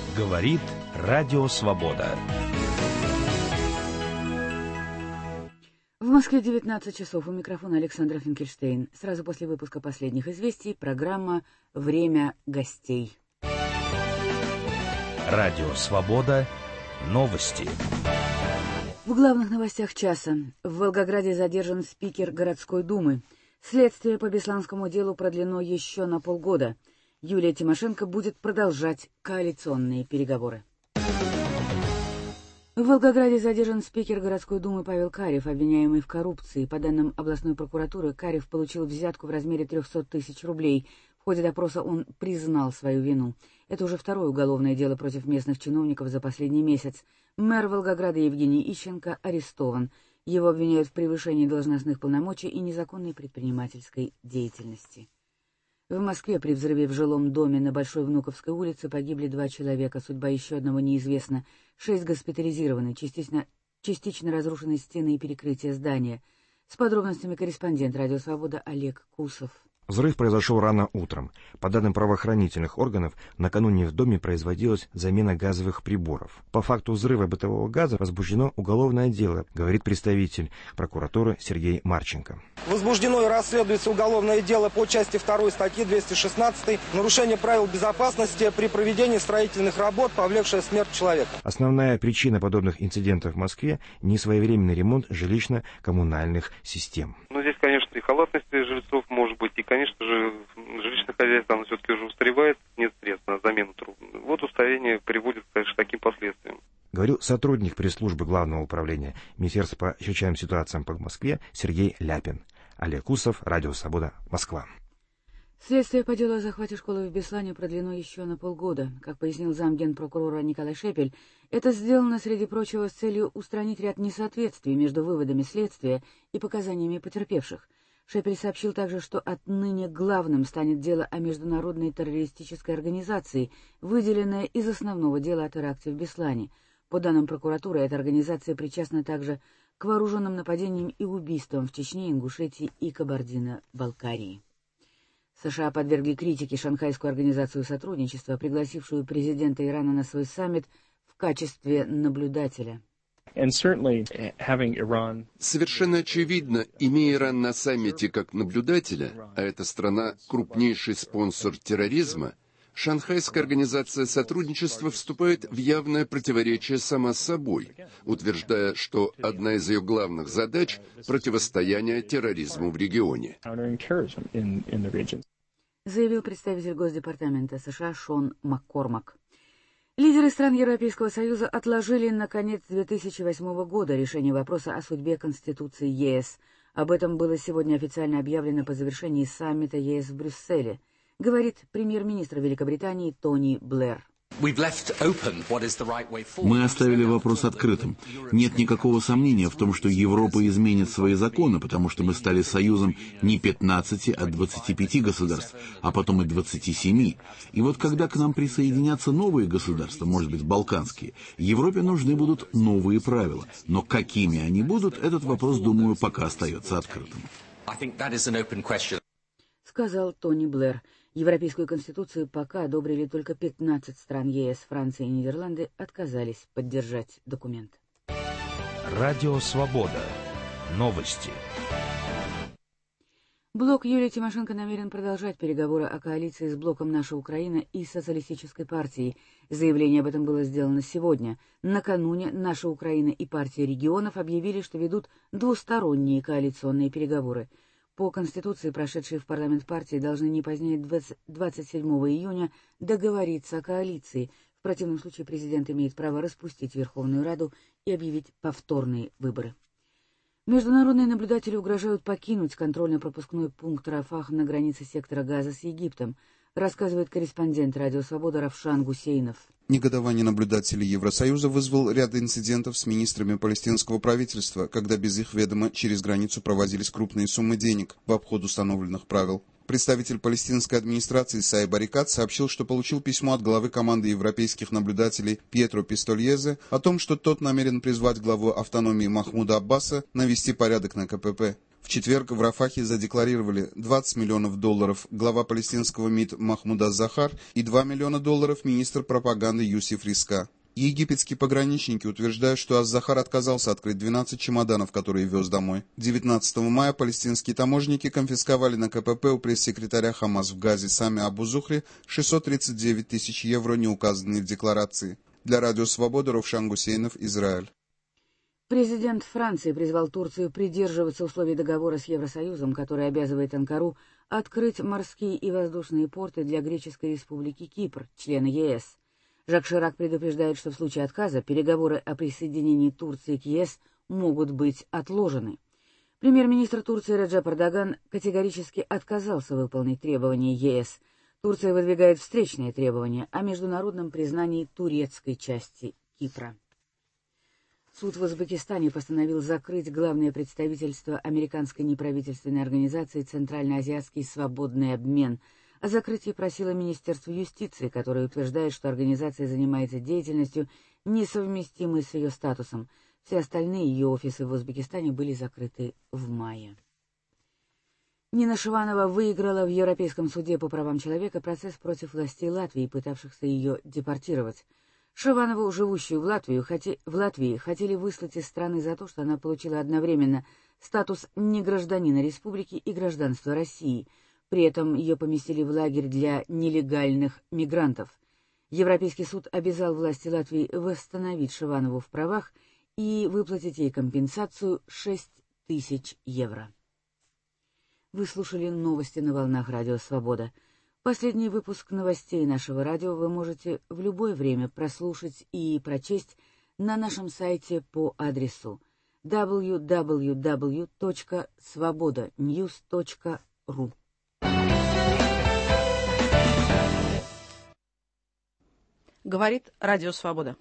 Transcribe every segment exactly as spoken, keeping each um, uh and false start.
Говорит Радио Свобода. В Москве девятнадцать часов. У микрофона Александра Финкельштейн. Сразу после выпуска последних известий программа «Время гостей». Радио Свобода. Новости. В главных новостях часа. В Волгограде задержан спикер городской думы. Следствие по Бесланскому делу продлено еще на полгода. Юлия Тимошенко будет продолжать коалиционные переговоры. В Волгограде задержан спикер городской думы Павел Карев, обвиняемый в коррупции. По данным областной прокуратуры, Карев получил взятку в размере трехсот тысяч рублей. В ходе допроса он признал свою вину. Это уже второе уголовное дело против местных чиновников за последний месяц. Мэр Волгограда Евгений Ищенко арестован. Его обвиняют в превышении должностных полномочий и незаконной предпринимательской деятельности. В Москве при взрыве в жилом доме на Большой Внуковской улице погибли два человека. Судьба еще одного неизвестна. Шесть госпитализированы, частично, частично разрушены стены и перекрытия здания. С подробностями корреспондент «Радио Свобода» Олег Кусов. Взрыв произошел рано утром. По данным правоохранительных органов, накануне в доме производилась замена газовых приборов. По факту взрыва бытового газа возбуждено уголовное дело, говорит представитель прокуратуры Сергей Марченко. Возбуждено и расследуется уголовное дело по части второй статьи двести шестнадцать «Нарушение правил безопасности при проведении строительных работ, повлекшее смерть человека». Основная причина подобных инцидентов в Москве – несвоевременный ремонт жилищно-коммунальных систем. Ну, здесь, конечно, и халатность жильцов может быть, и, конечно же, жилищное хозяйство, оно все-таки уже устаревает, нет средств на замену труб. Вот устарение приводит, конечно, к таким последствиям. Говорил сотрудник пресс-службы Главного управления Министерства по чрезвычайным ситуациям по Москве Сергей Ляпин. Олег Кусов, Радио Свобода, Москва. Следствие по делу о захвате школы в Беслане продлено еще на полгода. Как пояснил замгенпрокурора Николай Шепель, это сделано, среди прочего, с целью устранить ряд несоответствий между выводами следствия и показаниями потерпевших. Шепель сообщил также, что отныне главным станет дело о международной террористической организации, выделенное из основного дела о теракте в Беслане. По данным прокуратуры, эта организация причастна также к вооруженным нападениям и убийствам в Чечне, Ингушетии и Кабардино-Балкарии. США подвергли критике Шанхайскую организацию сотрудничества, пригласившую президента Ирана на свой саммит в качестве наблюдателя. Совершенно очевидно, имея Иран на саммите как наблюдателя, а эта страна крупнейший спонсор терроризма, Шанхайская организация сотрудничества вступает в явное противоречие сама с собой, утверждая, что одна из ее главных задач – противостояние терроризму в регионе. Заявил представитель Госдепартамента США Шон Маккормак. Лидеры стран Европейского Союза отложили на конец две тысячи восьмого года решение вопроса о судьбе Конституции ЕС. Об этом было сегодня официально объявлено по завершении саммита ЕС в Брюсселе, говорит премьер-министр Великобритании Тони Блэр. Мы оставили вопрос открытым. Нет никакого сомнения в том, что Европа изменит свои законы, потому что мы стали союзом не пятнадцати, а двадцати пяти государств, а потом и двадцати семи. И вот когда к нам присоединятся новые государства, может быть, балканские, Европе нужны будут новые правила. Но какими они будут, этот вопрос, думаю, пока остается открытым. Сказал Тони Блэр. Европейскую конституцию пока одобрили только пятнадцать стран ЕС. Франция и Нидерланды отказались поддержать документ. Радио Свобода. Новости. Блок Юлии Тимошенко намерен продолжать переговоры о коалиции с блоком «Наша Украина» и Социалистической партией. Заявление об этом было сделано сегодня. Накануне «Наша Украина» и партия регионов объявили, что ведут двусторонние коалиционные переговоры. По Конституции, прошедшие в парламент партии должны не позднее двадцать седьмого июня договориться о коалиции. В противном случае президент имеет право распустить Верховную Раду и объявить повторные выборы. Международные наблюдатели угрожают покинуть контрольно-пропускной пункт Рафах на границе сектора Газа с Египтом, рассказывает корреспондент «Радио Свобода» Равшан Гусейнов. Негодование наблюдателей Евросоюза вызвал ряд инцидентов с министрами палестинского правительства, когда без их ведома через границу проводились крупные суммы денег в обход установленных правил. Представитель палестинской администрации Саиб Арикат сообщил, что получил письмо от главы команды европейских наблюдателей Пьетро Пистольезе о том, что тот намерен призвать главу автономии Махмуда Аббаса навести порядок на КПП. В четверг в Рафахе задекларировали двадцать миллионов долларов глава палестинского МИД Махмуд аз-Захар и два миллиона долларов министр пропаганды команды Юсиф Риска. Египетские пограничники утверждают, что Аз-Захар отказался открыть двенадцать чемоданов, которые вез домой. девятнадцатого мая палестинские таможенники конфисковали на ка пэ пэ у пресс-секретаря Хамас в Газе Сами Абу-Зухри шестьсот тридцать девять тысяч евро, не указанные в декларации. Для Радио Свобода Ровшан Гусейнов, Израиль. Президент Франции призвал Турцию придерживаться условий договора с Евросоюзом, который обязывает Анкару открыть морские и воздушные порты для Греческой республики Кипр, члена е эс. Жак Ширак предупреждает, что в случае отказа переговоры о присоединении Турции к е эс могут быть отложены. Премьер-министр Турции Реджеп Эрдоган категорически отказался выполнить требования е эс. Турция выдвигает встречные требования о международном признании турецкой части Кипра. Суд в Узбекистане постановил закрыть главное представительство американской неправительственной организации «Центральноазиатский свободный обмен». О закрытии просило Министерство юстиции, которое утверждает, что организация занимается деятельностью, несовместимой с ее статусом. Все остальные ее офисы в Узбекистане были закрыты в мае. Нина Шиванова выиграла в Европейском суде по правам человека процесс против властей Латвии, пытавшихся ее депортировать. Шиванову, живущую в, Латвию, хоте... в Латвии, хотели выслать из страны за то, что она получила одновременно статус негражданина республики и гражданство России. При этом ее поместили в лагерь для нелегальных мигрантов. Европейский суд обязал власти Латвии восстановить Шиванову в правах и выплатить ей компенсацию шесть тысяч евро. Вы слушали новости на волнах Радио Свобода. Последний выпуск новостей нашего радио вы можете в любое время прослушать и прочесть на нашем сайте по адресу дабл ю дабл ю дабл ю точка свобода ньюс точка ру. Говорит Радио Свобода.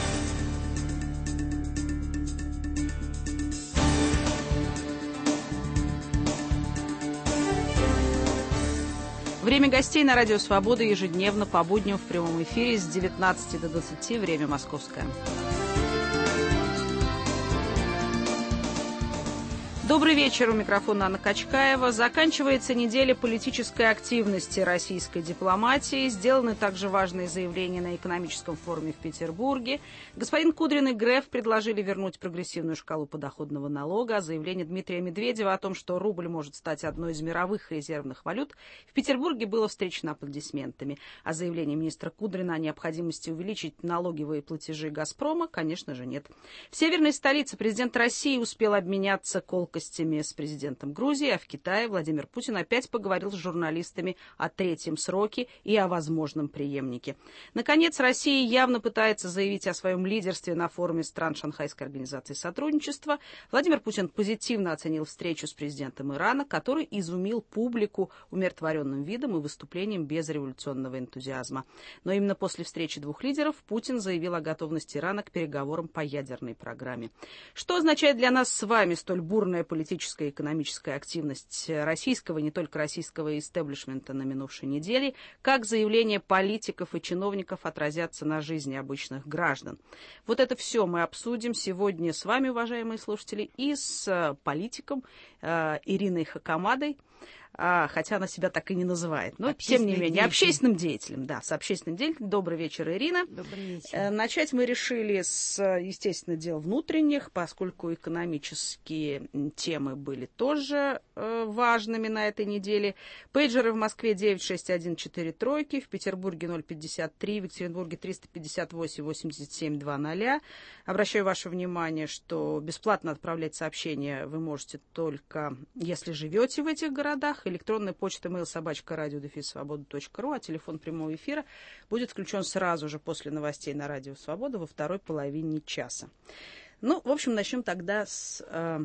Время гостей на Радио Свобода ежедневно по будням в прямом эфире с девятнадцати до двадцати, время московское. Добрый вечер, у микрофона Анна Качкаева. Заканчивается неделя политической активности российской дипломатии. Сделаны также важные заявления на экономическом форуме в Петербурге. Господин Кудрин и Греф предложили вернуть прогрессивную шкалу подоходного налога. А заявление Дмитрия Медведева о том, что рубль может стать одной из мировых резервных валют, в Петербурге было встречено аплодисментами. А заявление министра Кудрина о необходимости увеличить налоговые платежи «Газпрома», конечно же, нет. В северной столице президент России успел обменяться колкой с президентом Грузии, а в Китае Владимир Путин опять поговорил с журналистами о третьем сроке и о возможном преемнике. Наконец, Россия явно пытается заявить о своем лидерстве на форуме стран Шанхайской организации сотрудничества. Владимир Путин позитивно оценил встречу с президентом Ирана, который изумил публику умиротворенным видом и выступлением без революционного энтузиазма. Но именно после встречи двух лидеров Путин заявил о готовности Ирана к переговорам по ядерной программе. Что означает для нас с вами столь бурная политическая и экономическая активность российского, не только российского истеблишмента на минувшей неделе, как заявления политиков и чиновников отразятся на жизни обычных граждан. Вот это все мы обсудим сегодня с вами, уважаемые слушатели, и с политиком э, Ириной Хакамадой, а, хотя она себя так и не называет. Но, тем не менее, деятель. общественным деятелем. Да, с общественным деятелем. Добрый вечер, Ирина. Добрый вечер. Э, начать мы решили с, естественно, дел внутренних, поскольку экономические темы были тоже э, важными на этой неделе. Пейджеры в Москве девять шесть один четыре тройки, в Петербурге ноль пятьдесят три, в Екатеринбурге триста пятьдесят восемь восемьдесят семь двадцать. Обращаю ваше внимание, что бесплатно отправлять сообщения вы можете только если живете в этих городах. Электронная почта mail собачка радио дефис свобода точка ру, а телефон прямого эфира будет включен сразу же после новостей на Радио Свобода во второй половине часа. Ну, в общем, начнем тогда с э,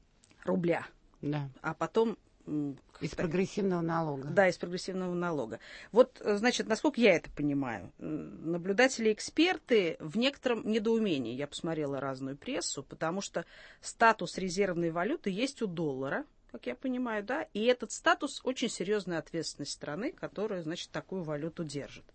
рубля. Да. А потом... Из прогрессивного налога. Да, из прогрессивного налога. Вот, значит, насколько я это понимаю, наблюдатели и эксперты в некотором недоумении. Я посмотрела разную прессу, потому что статус резервной валюты есть у доллара, как я понимаю, да, и этот статус очень серьезная ответственность страны, которая, значит, такую валюту держит.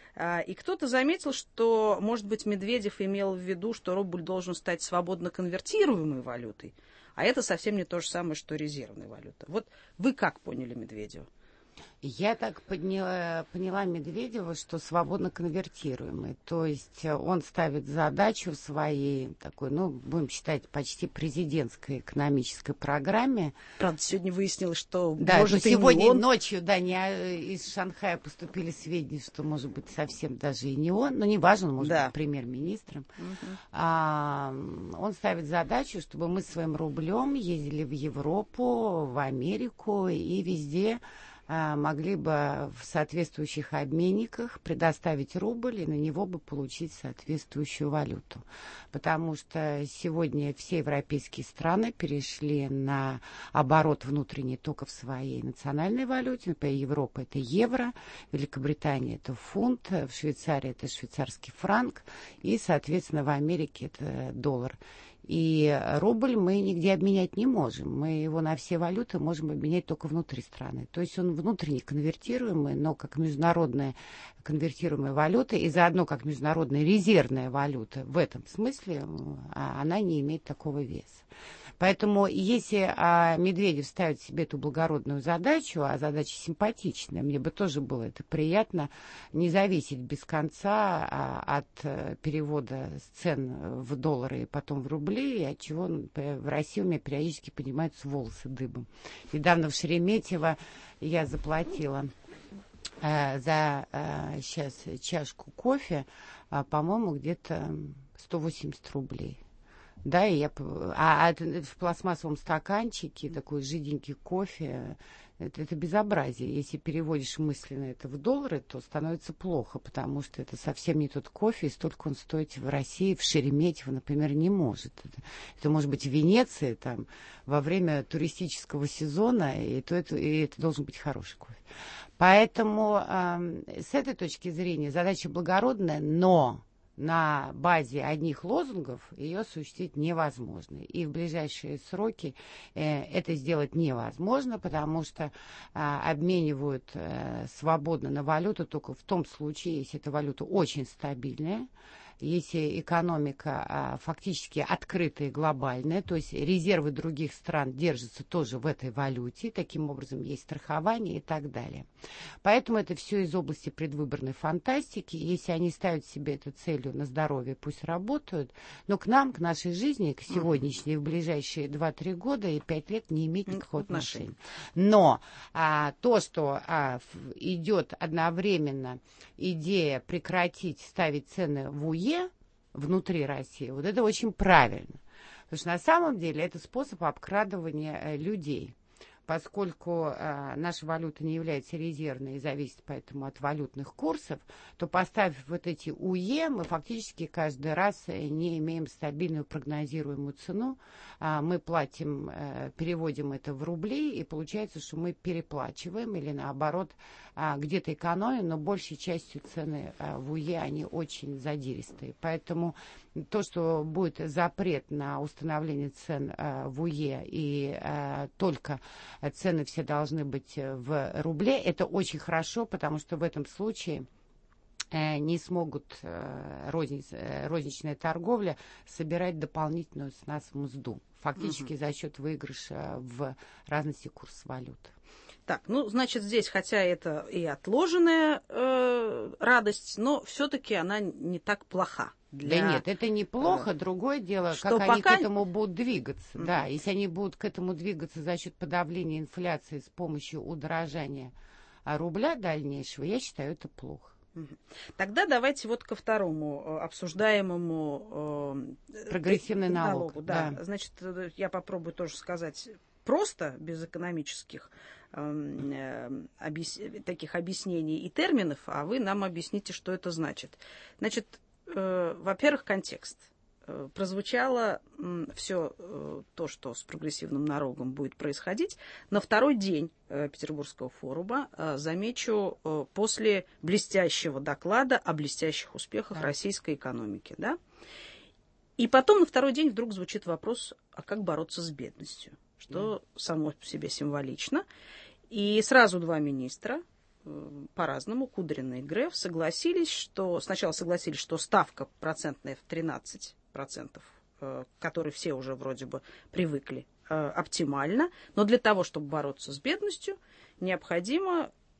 И кто-то заметил, что, может быть, Медведев имел в виду, что рубль должен стать свободно конвертируемой валютой, а это совсем не то же самое, что резервная валюта. Вот вы как поняли Медведева? Я так подняла, поняла Медведева, что свободно конвертируемый. То есть он ставит задачу в своей такой, ну, будем считать, почти президентской экономической программе. Правда, сегодня выяснилось, что да, может, сегодня и не он. ночью, да, не, из Шанхая поступили сведения, что, может быть, совсем даже и не он. Но неважно, он может да. быть премьер-министром. Угу. А, он ставит задачу, чтобы мы своим рублем ездили в Европу, в Америку и везде могли бы в соответствующих обменниках предоставить рубль и на него бы получить соответствующую валюту. Потому что сегодня все европейские страны перешли на оборот внутренний только в своей национальной валюте. Например, Европа — это евро, Великобритания — это фунт, в Швейцарии — это швейцарский франк и, соответственно, в Америке — это доллар. И рубль мы нигде обменять не можем. Мы его на все валюты можем обменять только внутри страны. То есть он внутренне конвертируемый, но как международная конвертируемая валюта и заодно как международная резервная валюта. В этом смысле она не имеет такого веса. Поэтому если а, Медведев ставит себе эту благородную задачу, а задача симпатичная, мне бы тоже было это приятно, не зависеть без конца а, от а, перевода цен в доллары и потом в рубли, от чего в России у меня периодически поднимаются волосы дыбом. Недавно в Шереметьево я заплатила а, за а, сейчас чашку кофе, а, по-моему, где-то сто восемьдесят рублей. Да, и я, а, а в пластмассовом стаканчике такой жиденький кофе, это, это безобразие. Если переводишь мысленно это в доллары, то становится плохо, потому что это совсем не тот кофе, и столько он стоит в России, в Шереметьево, например, не может. Это, это может быть в Венеции, там, во время туристического сезона, и, то это, и это должен быть хороший кофе. Поэтому э, с этой точки зрения задача благородная, но на базе одних лозунгов ее осуществить невозможно. И в ближайшие сроки э, это сделать невозможно, потому что э, обменивают э, свободно на валюту только в том случае, если эта валюта очень стабильная, если экономика а, фактически открытая и глобальная, то есть резервы других стран держатся тоже в этой валюте, таким образом есть страхование и так далее. Поэтому это все из области предвыборной фантастики. Если они ставят себе эту целью на здоровье, пусть работают, но к нам, к нашей жизни, к сегодняшней, в ближайшие два-три года и пять лет не имеет никакого отношения. Но а, то, что а, идет одновременно идея прекратить ставить цены в УЕ внутри России, вот это очень правильно. Потому что на самом деле это способ обкрадывания э, людей. Поскольку э, наша валюта не является резервной и зависит поэтому от валютных курсов, то поставив вот эти УЕ, мы фактически каждый раз не имеем стабильную прогнозируемую цену. А мы платим, э, переводим это в рубли, и получается, что мы переплачиваем или наоборот э, где-то экономим, но большей частью цены э, в УЕ они очень задиристые. Поэтому то, что будет запрет на установление цен э, в УЕ и э, только цены все должны быть в рубле, это очень хорошо, потому что в этом случае э, не смогут э, розниц, э, розничная торговля собирать дополнительную с нас мзду, фактически угу. за счет выигрыша в разности курса валют. Так, ну, значит, здесь, хотя это и отложенная э, радость, но все-таки она не так плоха. Для... Да нет, это неплохо. Э, Другое дело, как пока... они к этому будут двигаться. Mm-hmm. Да, если они будут к этому двигаться за счет подавления инфляции с помощью удорожания рубля дальнейшего, я считаю, это плохо. Тогда давайте вот ко второму обсуждаемому э, прогрессивный налог. налогу. Да. Да. Значит, я попробую тоже сказать просто, без экономических э, объяс... таких объяснений и терминов, а вы нам объясните, что это значит. Значит, э, во-первых, контекст. Э, прозвучало э, все э, то, что с прогрессивным налогом будет происходить, на второй день э, Петербургского форума, э, замечу, э, после блестящего доклада о блестящих успехах да. российской экономики. Да? И потом на второй день вдруг звучит вопрос, а как бороться с бедностью? Что mm. само по себе символично. И сразу два министра, по-разному, Кудрин и Греф, согласились, что сначала согласились, что ставка процентная в тринадцать процентов, к которой все уже вроде бы привыкли, оптимальна, но для того, чтобы бороться с бедностью, необходимо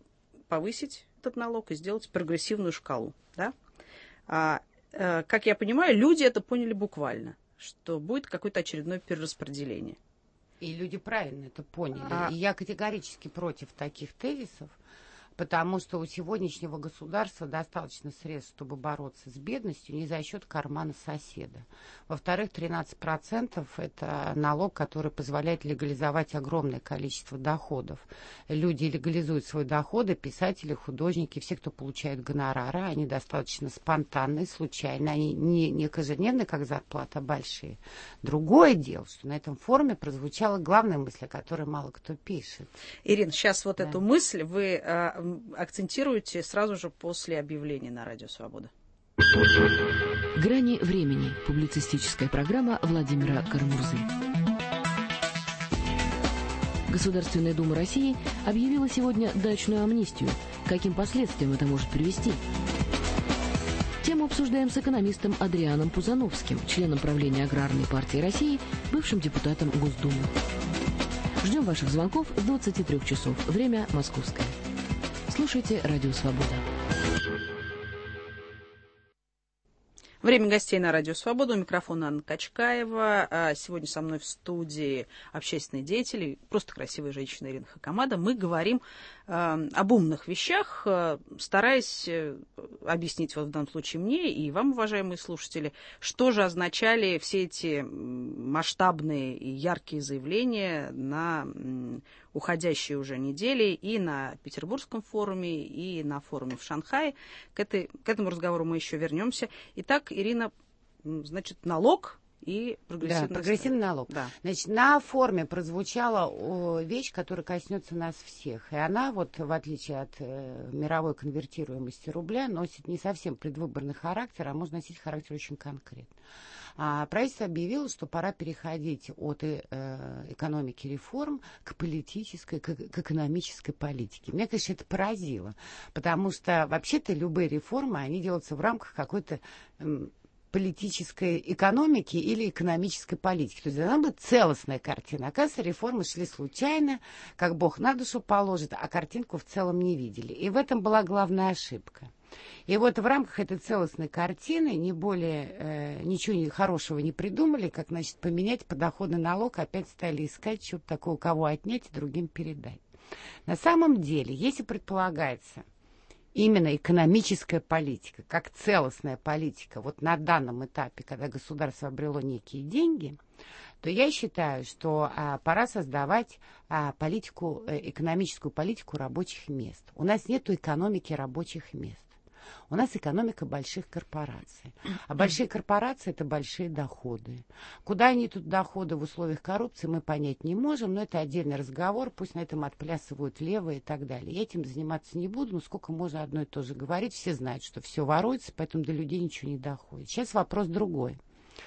повысить этот налог и сделать прогрессивную шкалу. Да? А, а, как я понимаю, люди это поняли буквально, что будет какое-то очередное перераспределение. И люди правильно это поняли. А... И я категорически против таких тезисов, потому что у сегодняшнего государства достаточно средств, чтобы бороться с бедностью не за счет кармана соседа. Во-вторых, тринадцать процентов это налог, который позволяет легализовать огромное количество доходов. Люди легализуют свои доходы, писатели, художники, все, кто получает гонорары, они достаточно спонтанные, случайные, они не, не каждодневные, как зарплата, а большие. Другое дело, что на этом форуме прозвучала главная мысль, о которой мало кто пишет. Ирина, сейчас вот да. эту мысль вы а, акцентируете сразу же после объявления на Радио Свобода. «Грани времени» – публицистическая программа Владимира Карамурзы. Государственная Дума России объявила сегодня дачную амнистию. Каким последствиям это может привести? Тему обсуждаем с экономистом Адрианом Пузановским, членом правления Аграрной партии России, бывшим депутатом Госдумы. Ждем ваших звонков с двадцати трёх часов. Время московское. Слушайте Радио Свобода. Время гостей на Радио Свобода. У микрофона Анна Качкаева. Сегодня со мной в студии общественные деятели, просто красивая женщина Ирина Хакамада. Мы говорим э, об умных вещах, э, стараясь э, объяснить вот в данном случае мне и вам, уважаемые слушатели, что же означали все эти масштабные и яркие заявления на э, уходящие уже недели и на Петербургском форуме, и на форуме в Шанхае. К, этой, к этому разговору мы еще вернемся. Итак, Ирина, значит, налог и прогрессивный, да, прогрессивный налог. Да. Значит, на форуме прозвучала о, вещь, которая коснется нас всех. И она, вот, в отличие от э, мировой конвертируемости рубля, носит не совсем предвыборный характер, а может носить характер очень конкретный. А правительство объявило, что пора переходить от э, экономики реформ к политической, к, к экономической политике. Меня, конечно, это поразило, потому что вообще-то любые реформы, они делаются в рамках какой-то э, политической экономики или экономической политики. То есть должна быть целостная картина. Оказывается, реформы шли случайно, как Бог на душу положит, а картинку в целом не видели. И в этом была главная ошибка. И вот в рамках этой целостной картины не более, э, ничего не, хорошего не придумали, как, значит, поменять подоходный налог, опять стали искать, что-то такое, у кого отнять и другим передать. На самом деле, если предполагается именно экономическая политика, как целостная политика, вот на данном этапе, когда государство обрело некие деньги, то я считаю, что а, пора создавать а, политику, э, экономическую политику рабочих мест. У нас нет экономики рабочих мест. У нас экономика больших корпораций. А большие корпорации – это большие доходы. Куда они тут доходы в условиях коррупции, мы понять не можем, но это отдельный разговор, пусть на этом отплясывают левые и так далее. Я этим заниматься не буду, но сколько можно одно и то же говорить, все знают, что все воруется, поэтому до людей ничего не доходит. Сейчас вопрос другой.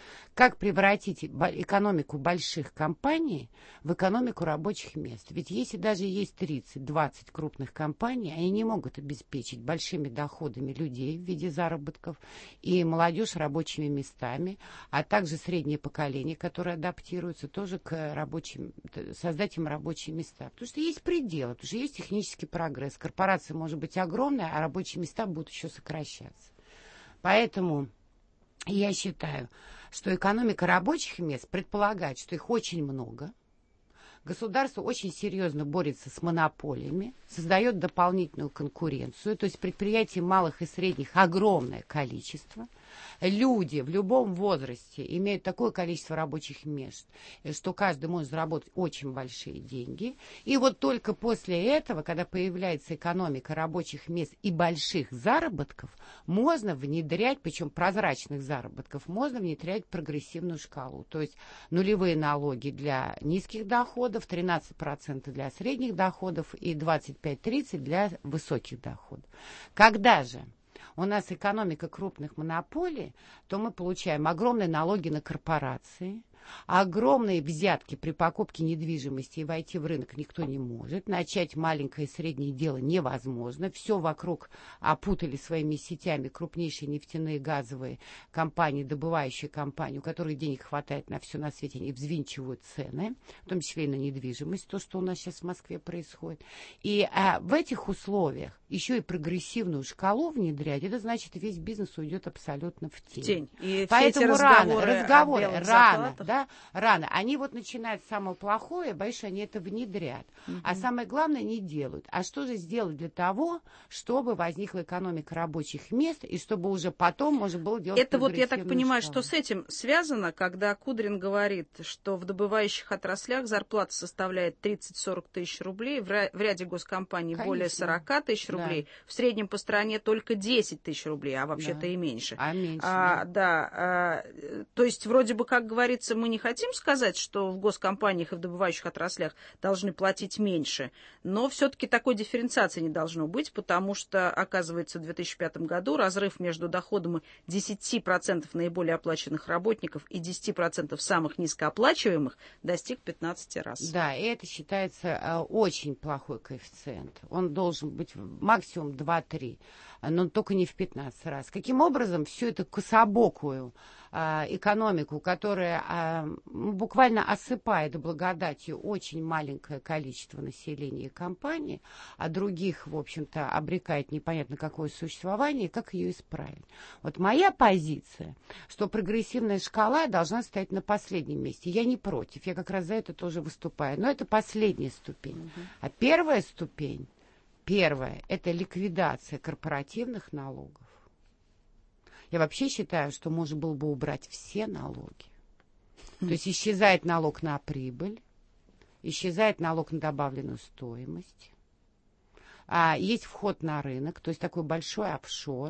Как превратить экономику больших компаний в экономику рабочих мест? Ведь если даже есть тридцать-двадцать крупных компаний, они не могут обеспечить большими доходами людей в виде заработков и молодежь рабочими местами, а также среднее поколение, которое адаптируется тоже к рабочим, создать им рабочие места. Потому что есть пределы, потому что есть технический прогресс. Корпорация может быть огромная, а рабочие места будут еще сокращаться. Поэтому я считаю, что экономика рабочих мест предполагает, что их очень много. Государство очень серьезно борется с монополиями, создает дополнительную конкуренцию, то есть предприятий малых и средних огромное количество. Люди в любом возрасте имеют такое количество рабочих мест, что каждый может заработать очень большие деньги. И вот только после этого, когда появляется экономика рабочих мест и больших заработков, можно внедрять, причем прозрачных заработков, можно внедрять прогрессивную шкалу. То есть нулевые налоги для низких доходов, тринадцать процентов для средних доходов и двадцать пять - тридцать процентов для высоких доходов. Когда же у нас экономика крупных монополий, то мы получаем огромные налоги на корпорации, Огромные взятки при покупке недвижимости, и войти в рынок никто не может. Начать маленькое и среднее дело невозможно. Все вокруг опутали своими сетями крупнейшие нефтяные газовые компании, добывающие компании, у которых денег хватает на все на свете, они взвинчивают цены, в том числе и на недвижимость, то, что у нас сейчас в Москве происходит. И а, в этих условиях еще и прогрессивную шкалу внедрять, это значит, весь бизнес уйдет абсолютно в тень. тень. И Поэтому все рано, разговоры, рано, зарплатах. да, рано. Они вот начинают с самого плохое, боюсь, они это внедрят. Uh-huh. А самое главное, не делают. А что же сделать для того, чтобы возникла экономика рабочих мест, и чтобы уже потом можно было делать это вот, я так понимаю, шкалу. Что с этим связано, когда Кудрин говорит, что в добывающих отраслях зарплата составляет тридцать-сорок тысяч рублей, в ряде госкомпаний Конечно. более сорок тысяч рублей, да. в среднем по стране только десять тысяч рублей, а вообще-то да. и меньше. А меньше, а, да. да а, то есть, вроде бы, как говорится, мы не хотим сказать, что в госкомпаниях и в добывающих отраслях должны платить меньше, но все-таки такой дифференциации не должно быть, потому что, оказывается, в две тысячи пятом году разрыв между доходом десять процентов наиболее оплаченных работников и десять процентов самых низкооплачиваемых достиг пятнадцати раз. Да, и это считается э, очень плохой коэффициент. Он должен быть максимум два-три, но только не в пятнадцать раз. Каким образом всю эту кособокую э, экономику, которая э, буквально осыпает благодатью очень маленькое количество населения и компаний, а других, в общем-то, обрекает непонятно какое существование, как ее исправить? Вот моя позиция, что прогрессивная шкала должна стоять на последнем месте. Я не против, я как раз за это тоже выступаю. Но это последняя ступень. Uh-huh. А первая ступень, первая, это ликвидация корпоративных налогов. Я вообще считаю, что можно было бы убрать все налоги. Uh-huh. То есть исчезает налог на прибыль, исчезает налог на добавленную стоимость, а есть вход на рынок, то есть такой большой офшор.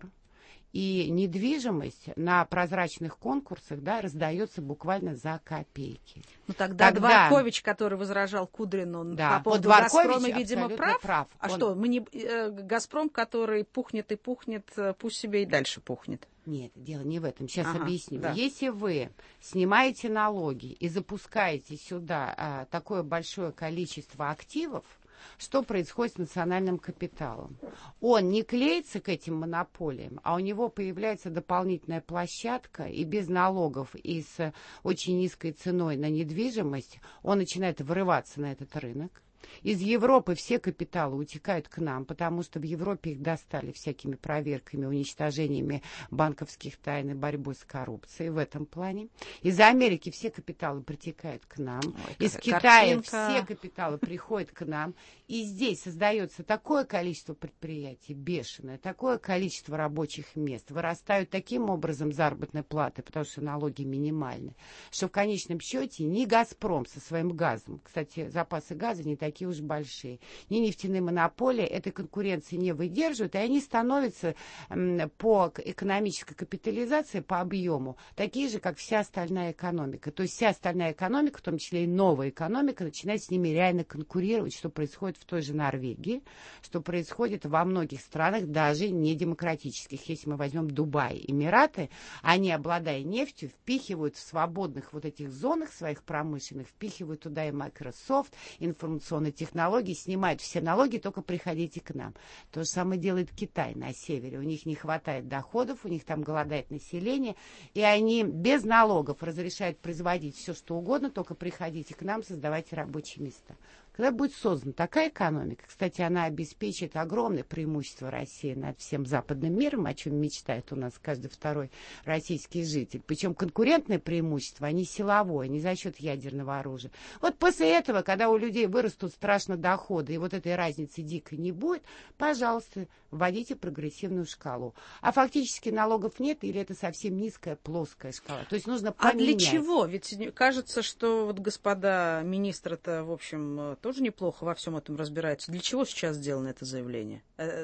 И недвижимость на прозрачных конкурсах, да, раздается буквально за копейки. Ну тогда, тогда... Дворкович, который возражал Кудрину, он да, по поводу вот Газпрома, видимо, прав. прав. А он... что, мы не... Газпром, который пухнет и пухнет, пусть себе и дальше пухнет. Нет, дело не в этом. Сейчас ага, объясню. Да. Если вы снимаете налоги и запускаете сюда а, такое большое количество активов, что происходит с национальным капиталом? Он не клеится к этим монополиям, а у него появляется дополнительная площадка, и без налогов, и с очень низкой ценой на недвижимость он начинает вырываться на этот рынок. Из Европы все капиталы утекают к нам, потому что в Европе их достали всякими проверками, уничтожениями банковских тайн и борьбой с коррупцией в этом плане. Из Америки все капиталы притекают к нам. Ой, Из Китая картинка. Все капиталы приходят к нам. И здесь создается такое количество предприятий бешеное, такое количество рабочих мест. Вырастают таким образом заработные платы, потому что налоги минимальны, что в конечном счете ни «Газпром» со своим газом, кстати, запасы газа не такие уж большие, ни нефтяные монополии этой конкуренции не выдерживают, и они становятся м, по экономической капитализации, по объему, такие же, как вся остальная экономика. То есть вся остальная экономика, в том числе и новая экономика, начинает с ними реально конкурировать, что происходит в той же Норвегии, что происходит во многих странах, даже не демократических. Если мы возьмем Дубай, Эмираты, они, обладая нефтью, впихивают в свободных вот этих зонах своих промышленных, впихивают туда и Microsoft, информационные технологии, снимают все налоги, только приходите к нам. То же самое делает Китай на севере. У них не хватает доходов, у них там голодает население, и они без налогов разрешают производить все, что угодно, только приходите к нам, создавайте рабочие места. Когда будет создана такая экономика, кстати, она обеспечит огромное преимущество России над всем западным миром, о чем мечтает у нас каждый второй российский житель. Причем конкурентное преимущество, а не силовое, не за счет ядерного оружия. Вот после этого, когда у людей вырастут страшно доходы, и вот этой разницы дикой не будет, пожалуйста, вводите прогрессивную шкалу. А фактически налогов нет, или это совсем низкая, плоская шкала. То есть нужно поменять. А для чего? Ведь кажется, что вот господа министры-то, в общем, тоже неплохо во всем этом разбираются. Для чего сейчас сделано это заявление?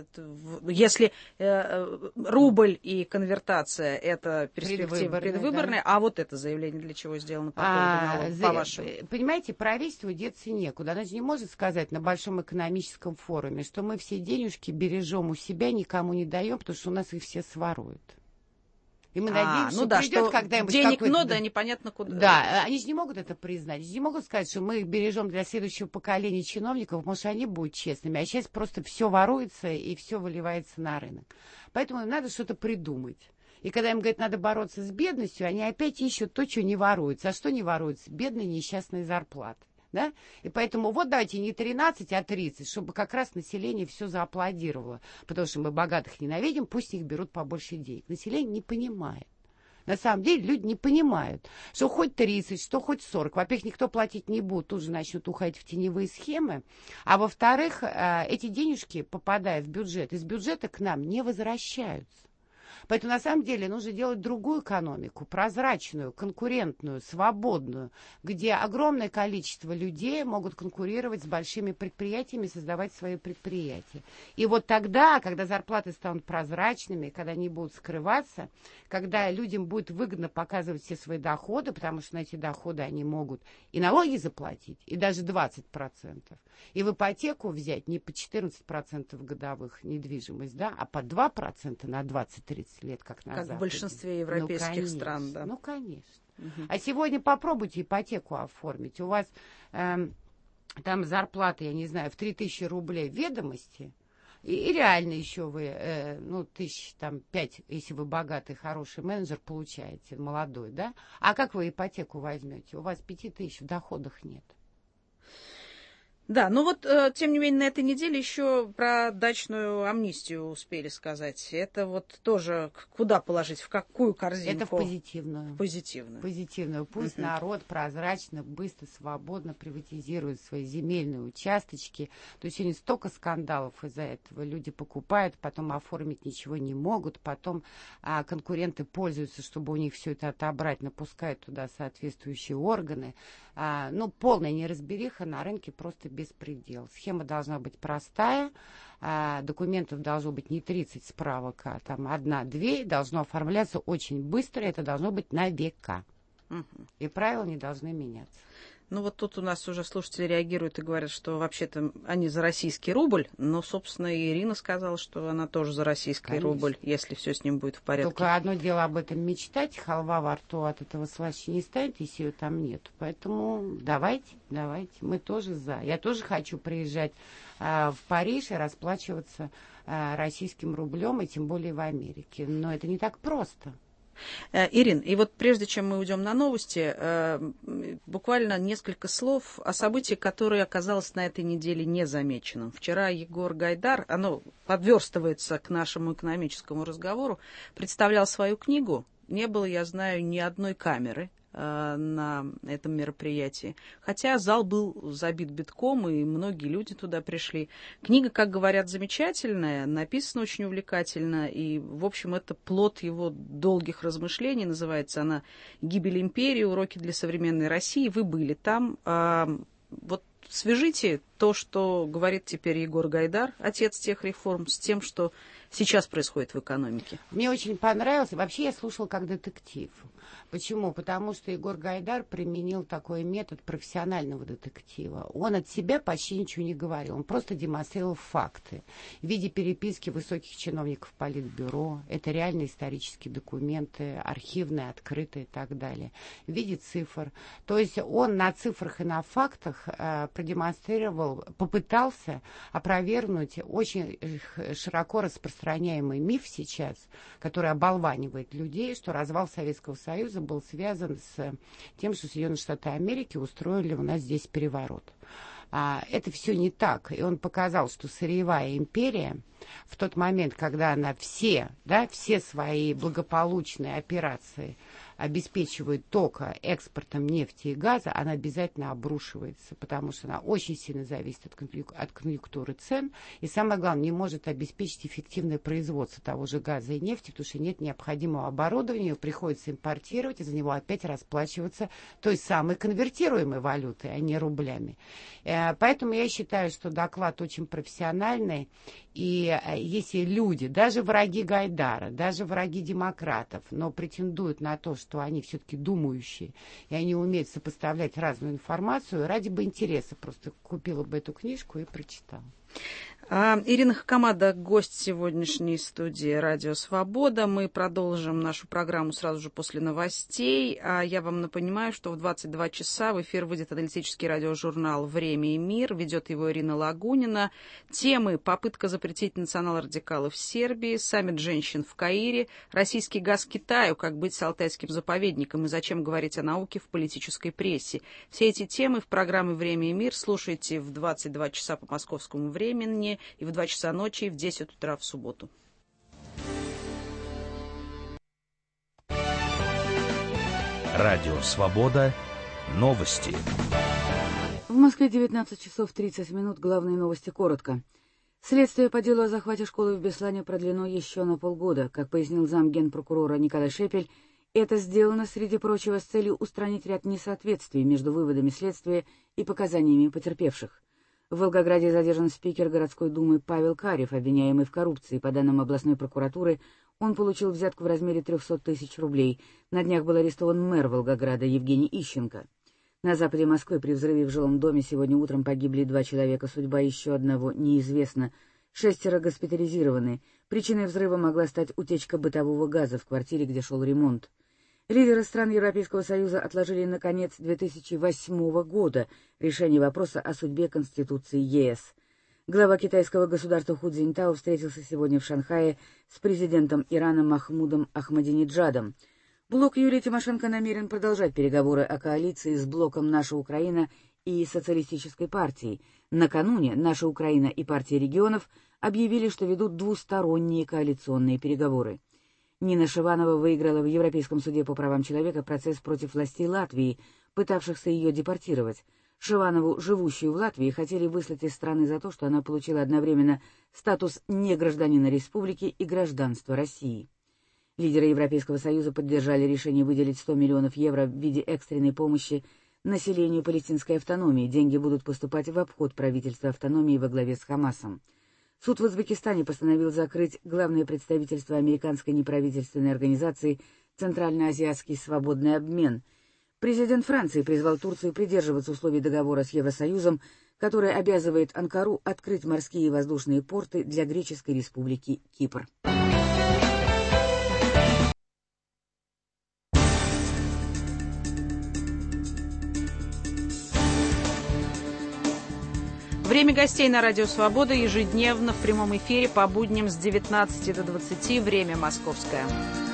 Если э, рубль и конвертация — это перспектива предвыборная, да. А вот это заявление для чего сделано по поводу налогов, а, по-вашему? Понимаете, правительству деться некуда. Она же не может сказать на большом экономическом форуме, что мы все денежки бережем у себя, никому не даем, потому что у нас их все своруют. И мы а, надеемся, ну что да, придет что когда-нибудь денег какой-то... много, а непонятно куда. Да, они же не могут это признать. Они не могут сказать, что мы их бережем для следующего поколения чиновников, может, они будут честными. А сейчас просто все воруется и все выливается на рынок. Поэтому им надо что-то придумать. И когда им говорят, надо бороться с бедностью, они опять ищут то, что не воруется. А что не воруется? Бедные несчастные зарплаты. Да? И поэтому вот давайте не тринадцать, а тридцать, чтобы как раз население все зааплодировало. Потому что мы богатых ненавидим, пусть их берут побольше денег. Население не понимает. На самом деле люди не понимают, что хоть тридцать, что хоть сорок. Во-первых, никто платить не будет, тут же начнут уходить в теневые схемы. А во-вторых, эти денежки, попадая в бюджет, из бюджета к нам не возвращаются. Поэтому на самом деле нужно делать другую экономику, прозрачную, конкурентную, свободную, где огромное количество людей могут конкурировать с большими предприятиями, создавать свои предприятия. И вот тогда, когда зарплаты станут прозрачными, когда они будут скрываться, когда людям будет выгодно показывать все свои доходы, потому что на эти доходы они могут и налоги заплатить, и даже двадцать процентов, и в ипотеку взять не по четырнадцать процентов годовых недвижимость, да, а по два процента на двадцать-тридцать лет, как на Как Западе. в большинстве европейских ну, конечно, стран, да. Ну, конечно. Угу. А сегодня попробуйте ипотеку оформить. У вас э, там зарплата, я не знаю, в три тысячи рублей в ведомости, и, и реально еще вы, э, ну, тысяч там пять, если вы богатый, хороший менеджер, получаете, молодой, да? А как вы ипотеку возьмете? У вас пяти тысяч в доходах нет. Да, ну вот, э, тем не менее, на этой неделе еще про дачную амнистию успели сказать. Это вот тоже куда положить, в какую корзинку? Это в позитивную. Позитивную. Позитивную. Пусть uh-huh. народ прозрачно, быстро, свободно приватизирует свои земельные участочки. То есть сегодня столько скандалов из-за этого. Люди покупают, потом оформить ничего не могут, потом а, конкуренты пользуются, чтобы у них все это отобрать, напускают туда соответствующие органы. А, ну, полная неразбериха на рынке, просто беспредел. Схема должна быть простая, а, документов должно быть не тридцать справок, а там одна-две, должно оформляться очень быстро, это должно быть на века. Угу. И правила не должны меняться. Ну вот тут у нас уже слушатели реагируют и говорят, что вообще-то они за российский рубль, но, собственно, и Ирина сказала, что она тоже за российский Конечно. рубль, если все с ним будет в порядке. Только одно дело об этом мечтать, халва во рту от этого слаще не станет, если ее там нет. Поэтому давайте, давайте, мы тоже за. Я тоже хочу приезжать а, в Париж и расплачиваться а, российским рублем, и тем более в Америке. Но это не так просто. Ирин, и вот прежде чем мы уйдем на новости, буквально несколько слов о событии, которое оказалось на этой неделе незамеченным. Вчера Егор Гайдар, оно подверстывается к нашему экономическому разговору, представлял свою книгу. Не было, я знаю, ни одной камеры на этом мероприятии. Хотя зал был забит битком, и многие люди туда пришли. Книга, как говорят, замечательная, написана очень увлекательно, и, в общем, это плод его долгих размышлений. Называется она «Гибель империи. Уроки для современной России». Вы были там. Вот свяжите то, что говорит теперь Егор Гайдар, отец тех реформ, с тем, что сейчас происходит в экономике. Мне очень понравилось. Вообще я слушала как детектив. Почему? Потому что Егор Гайдар применил такой метод профессионального детектива. Он от себя почти ничего не говорил. Он просто демонстрировал факты в виде переписки высоких чиновников Политбюро. Это реальные исторические документы, архивные, открытые и так далее. В виде цифр. То есть он на цифрах и на фактах э, продемонстрировал, попытался опровергнуть очень широко распространяемый миф сейчас, который оболванивает людей, что развал Советского Союза был связан с тем, что Соединенные Штаты Америки устроили у нас здесь переворот. А, это все не так. И он показал, что сырьевая империя в тот момент, когда она все, да, все свои благополучные операции обеспечивает только экспортом нефти и газа, она обязательно обрушивается, потому что она очень сильно зависит от, конъюнк- от конъюнктуры цен, и самое главное, не может обеспечить эффективное производство того же газа и нефти, потому что нет необходимого оборудования, ее приходится импортировать, и за него опять расплачиваться той самой конвертируемой валютой, а не рублями. Поэтому я считаю, что доклад очень профессиональный, и если люди, даже враги Гайдара, даже враги демократов, но претендуют на то, что они все-таки думающие, и они умеют сопоставлять разную информацию, ради бы интереса просто купила бы эту книжку и прочитала. Ирина Хакамада, гость сегодняшней студии «Радио Свобода». Мы продолжим нашу программу сразу же после новостей. А я вам напоминаю, что в двадцать два часа в эфир выйдет аналитический радиожурнал «Время и мир». Ведет его Ирина Лагунина. Темы: попытка запретить национал-радикалы в Сербии, саммит женщин в Каире, российский газ Китаю, как быть с алтайским заповедником и зачем говорить о науке в политической прессе. Все эти темы в программе «Время и мир» слушайте в двадцать два часа по московскому времени и в два часа ночи, и в десять утра в субботу. Радио «Свобода». Новости. В Москве девятнадцать часов тридцать минут. Главные новости коротко. Следствие по делу о захвате школы в Беслане продлено еще на полгода. Как пояснил замгенпрокурора Николай Шепель, это сделано, среди прочего, с целью устранить ряд несоответствий между выводами следствия и показаниями потерпевших. В Волгограде задержан спикер городской думы Павел Карев, обвиняемый в коррупции. По данным областной прокуратуры, он получил взятку в размере трехсот тысяч рублей. На днях был арестован мэр Волгограда Евгений Ищенко. На западе Москвы при взрыве в жилом доме сегодня утром погибли два человека. Судьба еще одного неизвестна. Шестеро госпитализированы. Причиной взрыва могла стать утечка бытового газа в квартире, где шел ремонт. Лидеры стран Европейского Союза отложили на конец две тысячи восьмого года решение вопроса о судьбе Конституции ЕС. Глава китайского государства Ху Цзиньтао встретился сегодня в Шанхае с президентом Ирана Махмудом Ахмадинеджадом. Блок Юлии Тимошенко намерен продолжать переговоры о коалиции с блоком «Наша Украина» и Социалистической партией. Накануне «Наша Украина» и партия регионов объявили, что ведут двусторонние коалиционные переговоры. Нина Шиванова выиграла в Европейском суде по правам человека процесс против властей Латвии, пытавшихся ее депортировать. Шиванову, живущую в Латвии, хотели выслать из страны за то, что она получила одновременно статус негражданина республики и гражданство России. Лидеры Европейского Союза поддержали решение выделить сто миллионов евро в виде экстренной помощи населению палестинской автономии. Деньги будут поступать в обход правительства автономии во главе с Хамасом. Суд в Узбекистане постановил закрыть главное представительство американской неправительственной организации «Центральноазиатский свободный обмен». Президент Франции призвал Турцию придерживаться условий договора с Евросоюзом, который обязывает Анкару открыть морские и воздушные порты для греческой республики Кипр. Время гостей на Радио Свобода ежедневно в прямом эфире по будням с девятнадцати до двадцати, время московское.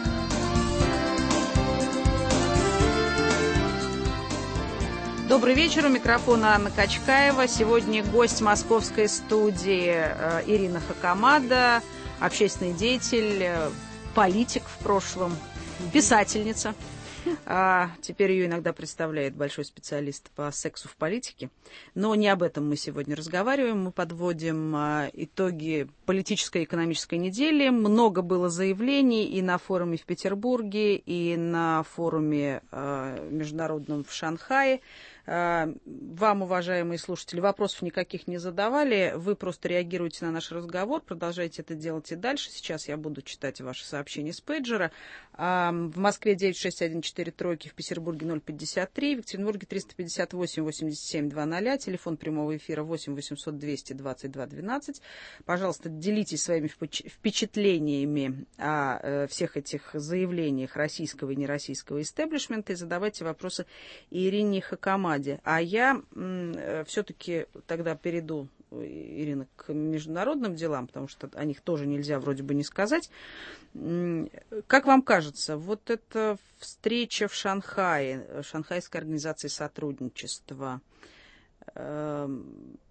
Добрый вечер, у микрофона Анна Качкаева. Сегодня гость московской студии Ирина Хакамада, общественный деятель, политик в прошлом, писательница. А теперь ее иногда представляет большой специалист по сексу в политике. Но не об этом мы сегодня разговариваем. Мы подводим а, итоги политической и экономической недели. Много было заявлений и на форуме в Петербурге, и на форуме а, международном в Шанхае. Вам, уважаемые слушатели, вопросов никаких не задавали. Вы просто реагируете на наш разговор. Продолжайте это делать и дальше. Сейчас я буду читать ваши сообщения с пейджера. В Москве девять шесть один четыре тройки, в Петербурге ноль пятьдесят три, в Екатеринбурге триста пятьдесят восемь восемьдесят семь двадцать, телефон прямого эфира восемь восемьсот двести двадцать два двенадцать. Пожалуйста, делитесь своими впечатлениями о всех этих заявлениях российского и нероссийского истеблишмента и задавайте вопросы Ирине Хакамаде. А я все-таки тогда перейду, Ирина, к международным делам, потому что о них тоже нельзя вроде бы не сказать. Как вам кажется, вот эта встреча в Шанхае, Шанхайской организации сотрудничества э,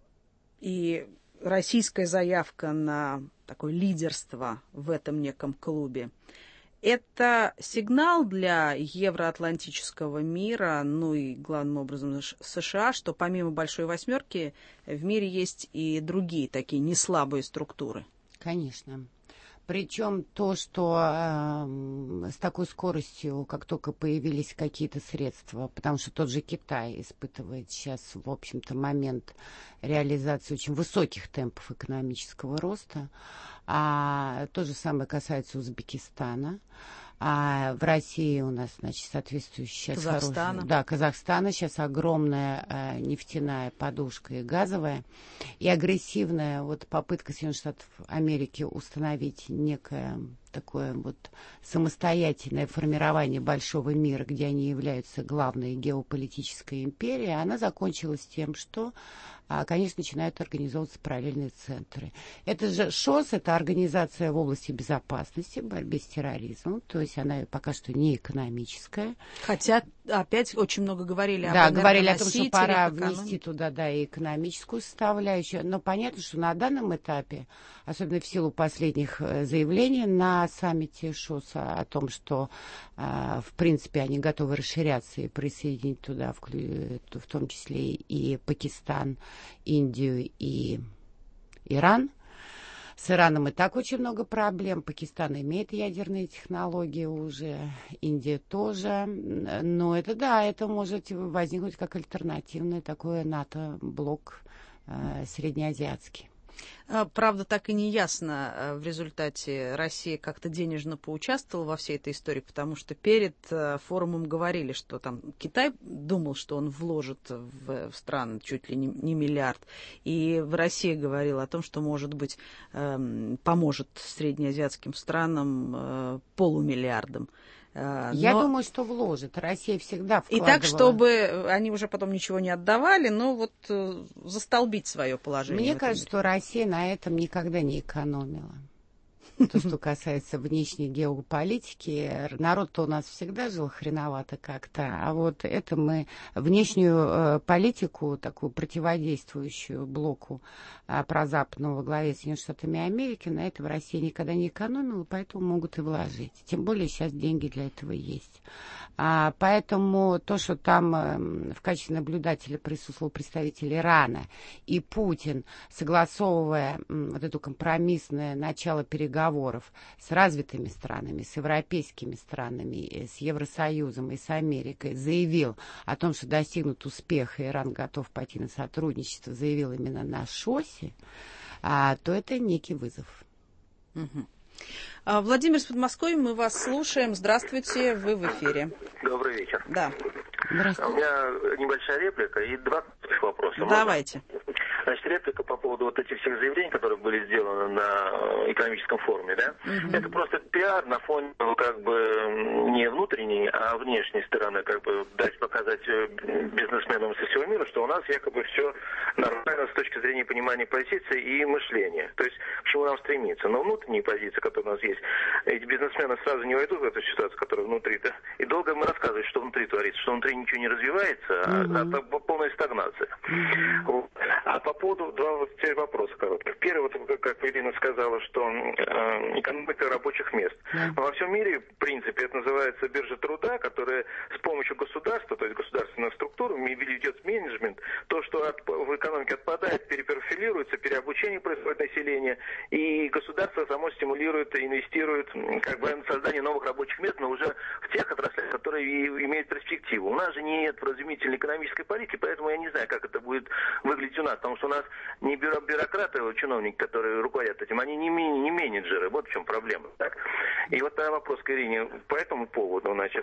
и российская заявка на такое лидерство в этом неком клубе, это сигнал для евроатлантического мира, ну и главным образом США, что помимо Большой Восьмерки в мире есть и другие такие неслабые структуры? Конечно. Причем то, что э, с такой скоростью, как только появились какие-то средства, потому что тот же Китай испытывает сейчас, в общем-то, момент реализации очень высоких темпов экономического роста, а то же самое касается Узбекистана. А в России у нас, значит, соответствующая... Казахстана. Хорошая, да, Казахстана сейчас огромная э, нефтяная подушка и газовая. И агрессивная вот попытка Соединенных Штатов Америки установить некое такое вот самостоятельное формирование большого мира, где они являются главной геополитической империей, она закончилась тем, что, конечно, начинают организовываться параллельные центры. Это же ШОС, это организация в области безопасности, борьбы с терроризмом, то есть она пока что не экономическая. Хотя опять очень много говорили об Да, говорили о том, что пора экономии. внести туда, да, и экономическую составляющую. Но понятно, что на данном этапе, особенно в силу последних заявлений на саммите ШОС о том, что, в принципе, они готовы расширяться и присоединить туда, в том числе и Пакистан, Индию и Иран. С Ираном и так очень много проблем. Пакистан имеет ядерные технологии уже, Индия тоже. Но это да, это может возникнуть как альтернативный такой НАТО-блок э, среднеазиатский. Правда, так и не ясно, в результате Россия как-то денежно поучаствовала во всей этой истории, потому что перед форумом говорили, что там Китай думал, что он вложит в, в страны чуть ли не, не миллиард, и в России говорила о том, что, может быть, э, поможет среднеазиатским странам э, полумиллиардом. Я но... думаю, что вложит. Россия всегда вкладывала. И так, чтобы они уже потом ничего не отдавали, но вот э, застолбить свое положение. Мне кажется, что Россия на этом никогда не экономила. То, что касается внешней геополитики, народ-то у нас всегда жил хреновато как-то, а вот это мы внешнюю э, политику, такую противодействующую блоку э, прозападного во главе с Соединенными Штатами Америки, на это в России никогда не экономила, поэтому могут и вложить. Тем более сейчас деньги для этого есть. А, поэтому то, что там э, в качестве наблюдателя присутствовал представитель Ирана, и Путин, согласовывая э, вот это компромиссное начало переговоров с развитыми странами, с европейскими странами, с Евросоюзом и с Америкой, заявил о том, что достигнут успеха, Иран готов пойти на сотрудничество, заявил именно на ШОСе, а, то это некий вызов. Угу. Владимир из Подмосковья, мы вас слушаем. Здравствуйте, вы в эфире. Добрый вечер. Да. У меня небольшая реплика и два вопроса. Давайте. Значит, реплика по поводу вот этих всех заявлений, которые были сделаны на экономическом форуме, да? Угу. Это просто пиар на фоне, ну, как бы, не внутренней, а внешней стороны, как бы, дать показать бизнесменам со всего мира, что у нас якобы все нормально с точки зрения понимания позиции и мышления. То есть, к чему нам стремиться. Но внутренние позиции, которые у нас есть, эти бизнесмены сразу не войдут в эту ситуацию, которая внутри-то. И долго мы рассказываем, что внутри творится, что внутри ничего не развивается, угу. а, а полная стагнация. Угу. А по поводу два вот теперь вопроса коротких. Первый, вот, как Ирина сказала, что э, экономика рабочих мест. Yeah. Во всем мире, в принципе, это называется биржа труда, которая с помощью государства, то есть государственных структур, ведет менеджмент. То, что от, в экономике отпадает, перепрофилируется, переобучение происходит населения, и государство само стимулирует и инвестирует как бы, на создание новых рабочих мест, но уже в тех отраслях, которые имеют перспективу. У нас же нет разумительной экономической политики, поэтому я не знаю, как это будет выглядеть у нас, потому что у нас не бюро, бюрократы, чиновники, которые руководят этим, они не, не менеджеры. Вот в чем проблема. Так? И вот тогда вопрос к Ирине по этому поводу, значит,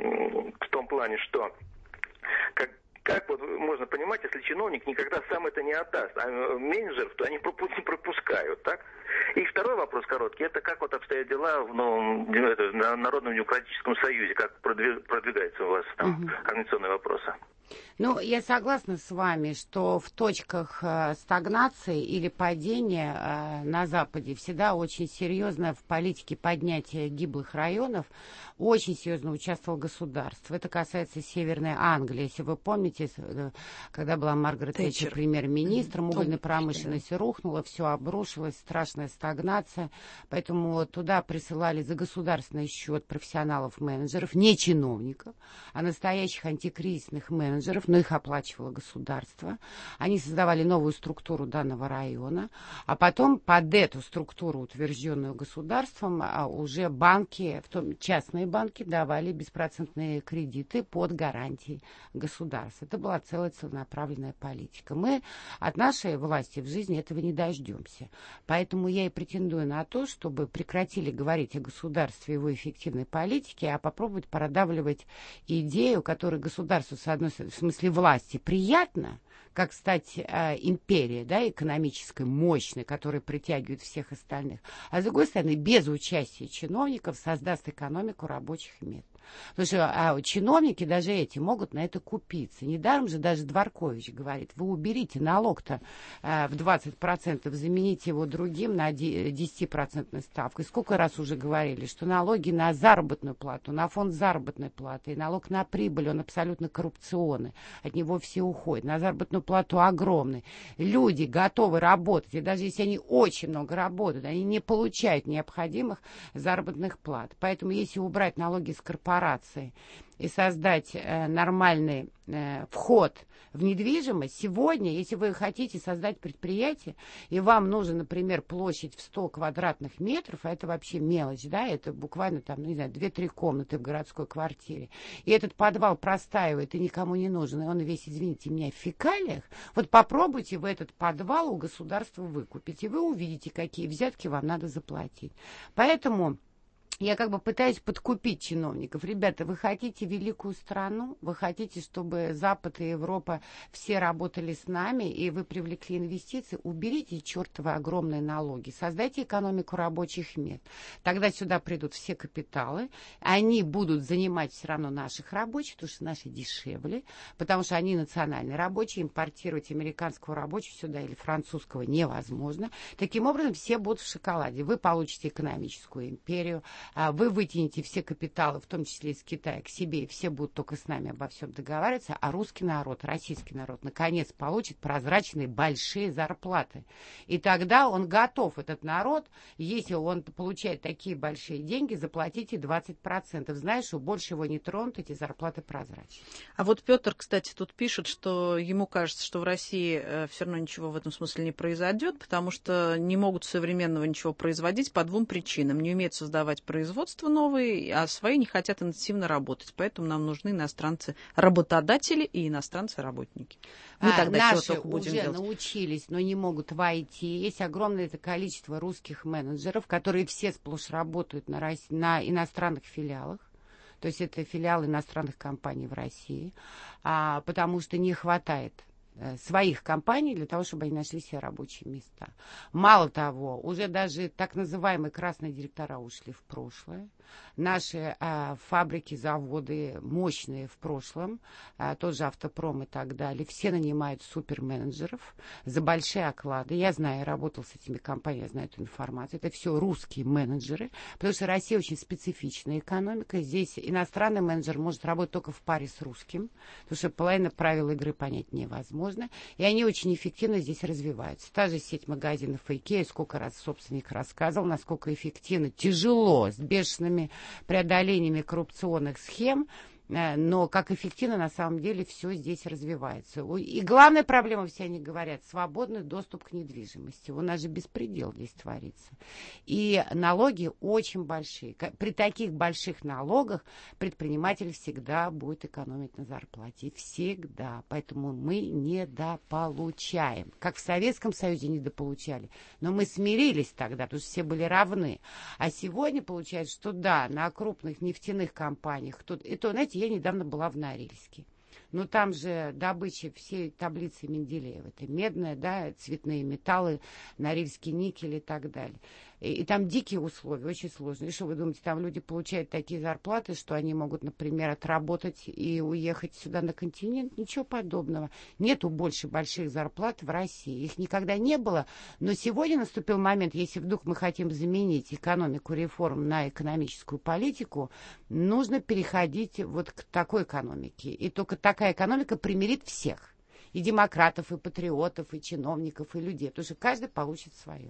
в том плане, что как Как вот можно понимать, если чиновник никогда сам это не отдаст, а менеджеров, то они не пропускают, так? И второй вопрос короткий, это как вот обстоят дела в новом это, на Народном демократическом союзе, как продвигаются у вас там угу. организационные вопросы? Ну, я согласна с вами, что в точках э, стагнации или падения э, на Западе всегда очень серьезно в политике поднятия гиблых районов очень серьезно участвовало государство. Это касается Северной Англии. Если вы помните, э, когда была Маргарет Тэтчер премьер-министром, угольная промышленность рухнула, все обрушилось, страшная стагнация. Поэтому туда присылали за государственный счет профессионалов-менеджеров, не чиновников, а настоящих антикризисных менеджеров, менеджеров, но их оплачивало государство. Они создавали новую структуру данного района, а потом под эту структуру, утвержденную государством, уже банки, в том частные банки, давали беспроцентные кредиты под гарантией государства. Это была целая целенаправленная политика. Мы от нашей власти в жизни этого не дождемся. Поэтому я и претендую на то, чтобы прекратили говорить о государстве и его эффективной политике, а попробовать продавливать идею, которой государству, с одной стороны, в смысле власти, приятно, как стать э, империей, да, экономической, мощной, которая притягивает всех остальных, а с другой стороны, без участия чиновников создаст экономику рабочих мест. Потому что а, чиновники, даже эти, могут на это купиться. Недаром же даже Дворкович говорит, вы уберите налог-то а, в двадцать процентов, замените его другим на десятипроцентной ставкой. Сколько раз уже говорили, что налоги на заработную плату, на фонд заработной платы, и налог на прибыль, он абсолютно коррупционный. От него все уходят. На заработную плату огромный. Люди готовы работать, и даже если они очень много работают, они не получают необходимых заработных плат. Поэтому если убрать налоги с корпорации и создать э, нормальный э, вход в недвижимость, сегодня, если вы хотите создать предприятие, и вам нужна, например, площадь в сто квадратных метров, а это вообще мелочь, да, это буквально там, не знаю, две-три комнаты в городской квартире, и этот подвал простаивает и никому не нужен, и он весь, извините меня, в фекалиях, вот попробуйте в этот подвал у государства выкупить, и вы увидите, какие взятки вам надо заплатить. Поэтому я как бы пытаюсь подкупить чиновников. Ребята, вы хотите великую страну? Вы хотите, чтобы Запад и Европа все работали с нами, и вы привлекли инвестиции? Уберите чертовы огромные налоги. Создайте экономику рабочих мест. Тогда сюда придут все капиталы. Они будут занимать все равно наших рабочих, потому что наши дешевле, потому что они национальные рабочие. Импортировать американского рабочего сюда или французского невозможно. Таким образом, все будут в шоколаде. Вы получите экономическую империю, вы вытянете все капиталы, в том числе из Китая, к себе, и все будут только с нами обо всем договариваться, а русский народ, российский народ, наконец получит прозрачные большие зарплаты. И тогда он готов, этот народ, если он получает такие большие деньги, заплатить и двадцать процентов. Знаешь, что больше его не тронут, эти зарплаты прозрачные. А вот Петр, кстати, тут пишет, что ему кажется, что в России все равно ничего в этом смысле не произойдет, потому что не могут современного ничего производить по двум причинам. Не умеют создавать производство, производства новые, а свои не хотят интенсивно работать. Поэтому нам нужны иностранцы-работодатели и иностранцы-работники. Мы а, тогда наши только будем уже делать. научились, но не могут войти. Есть огромное количество русских менеджеров, которые все сплошь работают на, России, на иностранных филиалах. То есть это филиалы иностранных компаний в России, а, потому что не хватает своих компаний для того, чтобы они нашли себе рабочие места. Мало того, уже даже так называемые красные директора ушли в прошлое. Наши а, фабрики, заводы мощные в прошлом, а, тот же автопром и так далее, все нанимают суперменеджеров за большие оклады. Я знаю, я работал с этими компаниями, я знаю эту информацию. Это все русские менеджеры, потому что Россия очень специфичная экономика. Здесь иностранный менеджер может работать только в паре с русским, потому что половина правил игры понять невозможно. И они очень эффективно здесь развиваются. Та же сеть магазинов IKEA, сколько раз собственник рассказывал, насколько эффективно, тяжело, с бешеными преодолениями коррупционных схем, но как эффективно на самом деле все здесь развивается. И главная проблема, все они говорят, свободный доступ к недвижимости. У нас же беспредел здесь творится. И налоги очень большие. При таких больших налогах предприниматель всегда будет экономить на зарплате. Всегда. Поэтому мы недополучаем. Как в Советском Союзе недополучали. Но мы смирились тогда, потому что все были равны. А сегодня получается, что да, на крупных нефтяных компаниях, тут, и то, знаете, я недавно была в Норильске. Но там же добыча всей таблицы Менделеева. Это медная, да, цветные металлы, норильский никель и так далее. И, и там дикие условия, очень сложные. И что вы думаете, там люди получают такие зарплаты, что они могут, например, отработать и уехать сюда на континент? Ничего подобного. Нету больше больших зарплат в России. Их никогда не было. Но сегодня наступил момент, если вдруг мы хотим заменить экономику реформ на экономическую политику, нужно переходить вот к такой экономике. И только такая экономика примирит всех. И демократов, и патриотов, и чиновников, и людей. Потому что каждый получит свое.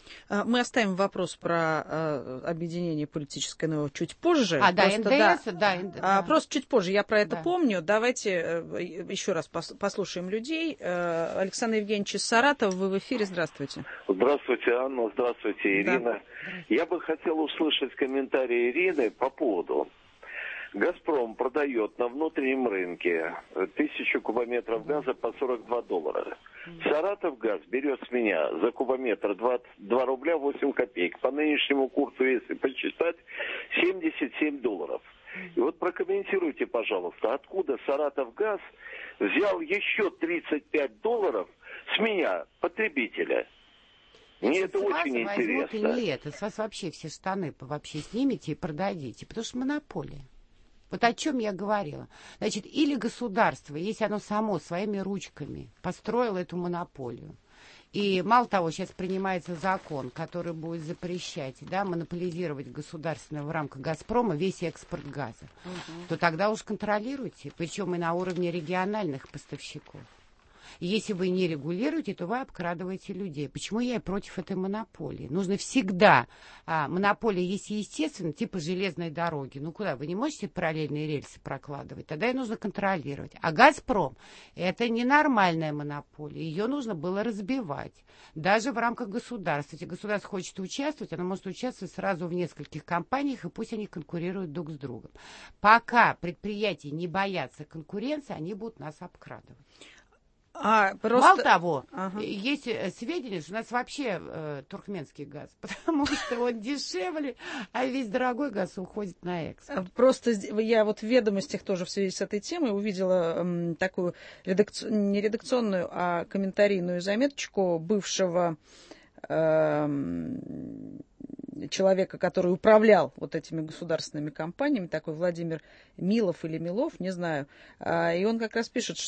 Мы оставим вопрос про э, объединение политическое, но чуть позже. А, да, просто, эн дэ эс, да, да, эн дэ эс, а, да. Просто чуть позже, я про это да. помню. Давайте э, еще раз пос, послушаем людей. Э, Александр Евгеньевич из Саратова, вы в эфире, здравствуйте. Здравствуйте, Анна, здравствуйте, Ирина. Да. Я бы хотел услышать комментарий Ирины по поводу. «Газпром» продает на внутреннем рынке тысячу кубометров газа по сорок два доллара. «Саратовгаз» берет с меня за кубометр двадцать два рубля восемь копеек. По нынешнему курсу, если посчитать, семьдесят семь долларов. И вот прокомментируйте, пожалуйста, откуда «Саратовгаз» взял еще тридцать пять долларов с меня, потребителя? Мне это очень интересно. И не это, с вас вообще все штаны вообще снимете и продадите, потому что монополия. Вот о чем я говорила. Значит, или государство, если оно само своими ручками построило эту монополию, и мало того, сейчас принимается закон, который будет запрещать, да, монополизировать государственное в рамках «Газпрома» весь экспорт газа, угу. то тогда уж контролируйте, причем и на уровне региональных поставщиков. Если вы не регулируете, то вы обкрадываете людей. Почему я против этой монополии? Нужно всегда... А, монополия есть естественно, типа железной дороги. Ну куда? Вы не можете параллельные рельсы прокладывать? Тогда ее нужно контролировать. А «Газпром» — это ненормальная монополия. Ее нужно было разбивать. Даже в рамках государства. Если государство хочет участвовать, оно может участвовать сразу в нескольких компаниях, и пусть они конкурируют друг с другом. Пока предприятия не боятся конкуренции, они будут нас обкрадывать. А, просто... Мало того, ага. есть сведения, что у нас вообще э, туркменский газ, потому что он дешевле, а весь дорогой газ уходит на экспорт. Просто я вот в «Ведомостях» тоже в связи с этой темой увидела м, такую редакци... не редакционную, а комментарийную заметочку бывшего э, человека, который управлял вот этими государственными компаниями, такой Владимир Милов или Милов, не знаю. И он как раз пишет,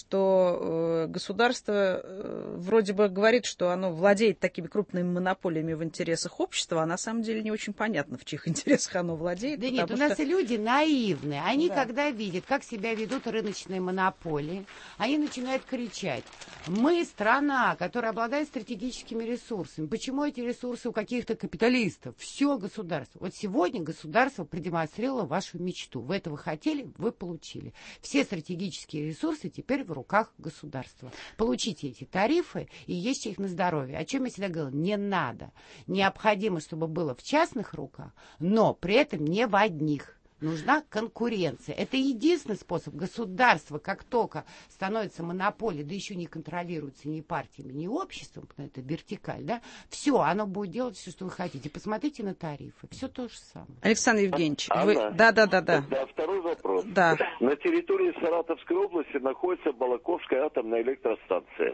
что государство вроде бы говорит, что оно владеет такими крупными монополиями в интересах общества, а на самом деле не очень понятно, в чьих интересах оно владеет. Да нет, у нас что... и люди наивные. Они, да. когда видят, как себя ведут рыночные монополии, они начинают кричать: мы страна, которая обладает стратегическими ресурсами. Почему эти ресурсы у каких-то капиталистов? Все государство. Вот сегодня государство продемонстрировало вашу мечту. Вы этого хотели, вы получили. Все стратегические ресурсы теперь в руках государства. Получите эти тарифы и ешьте их на здоровье. О чем я всегда говорила? Не надо. Необходимо, чтобы было в частных руках, но при этом не в одних. Нужна конкуренция. Это единственный способ. Государство, как только становится монополией, да еще не контролируется ни партиями, ни обществом, это вертикаль, да, все, оно будет делать все, что вы хотите. Посмотрите на тарифы. Все то же самое. Александр Евгеньевич, Анна, вы... Да, да, да, да. Да, второй вопрос. Да. На территории Саратовской области находится Балаковская атомная электростанция.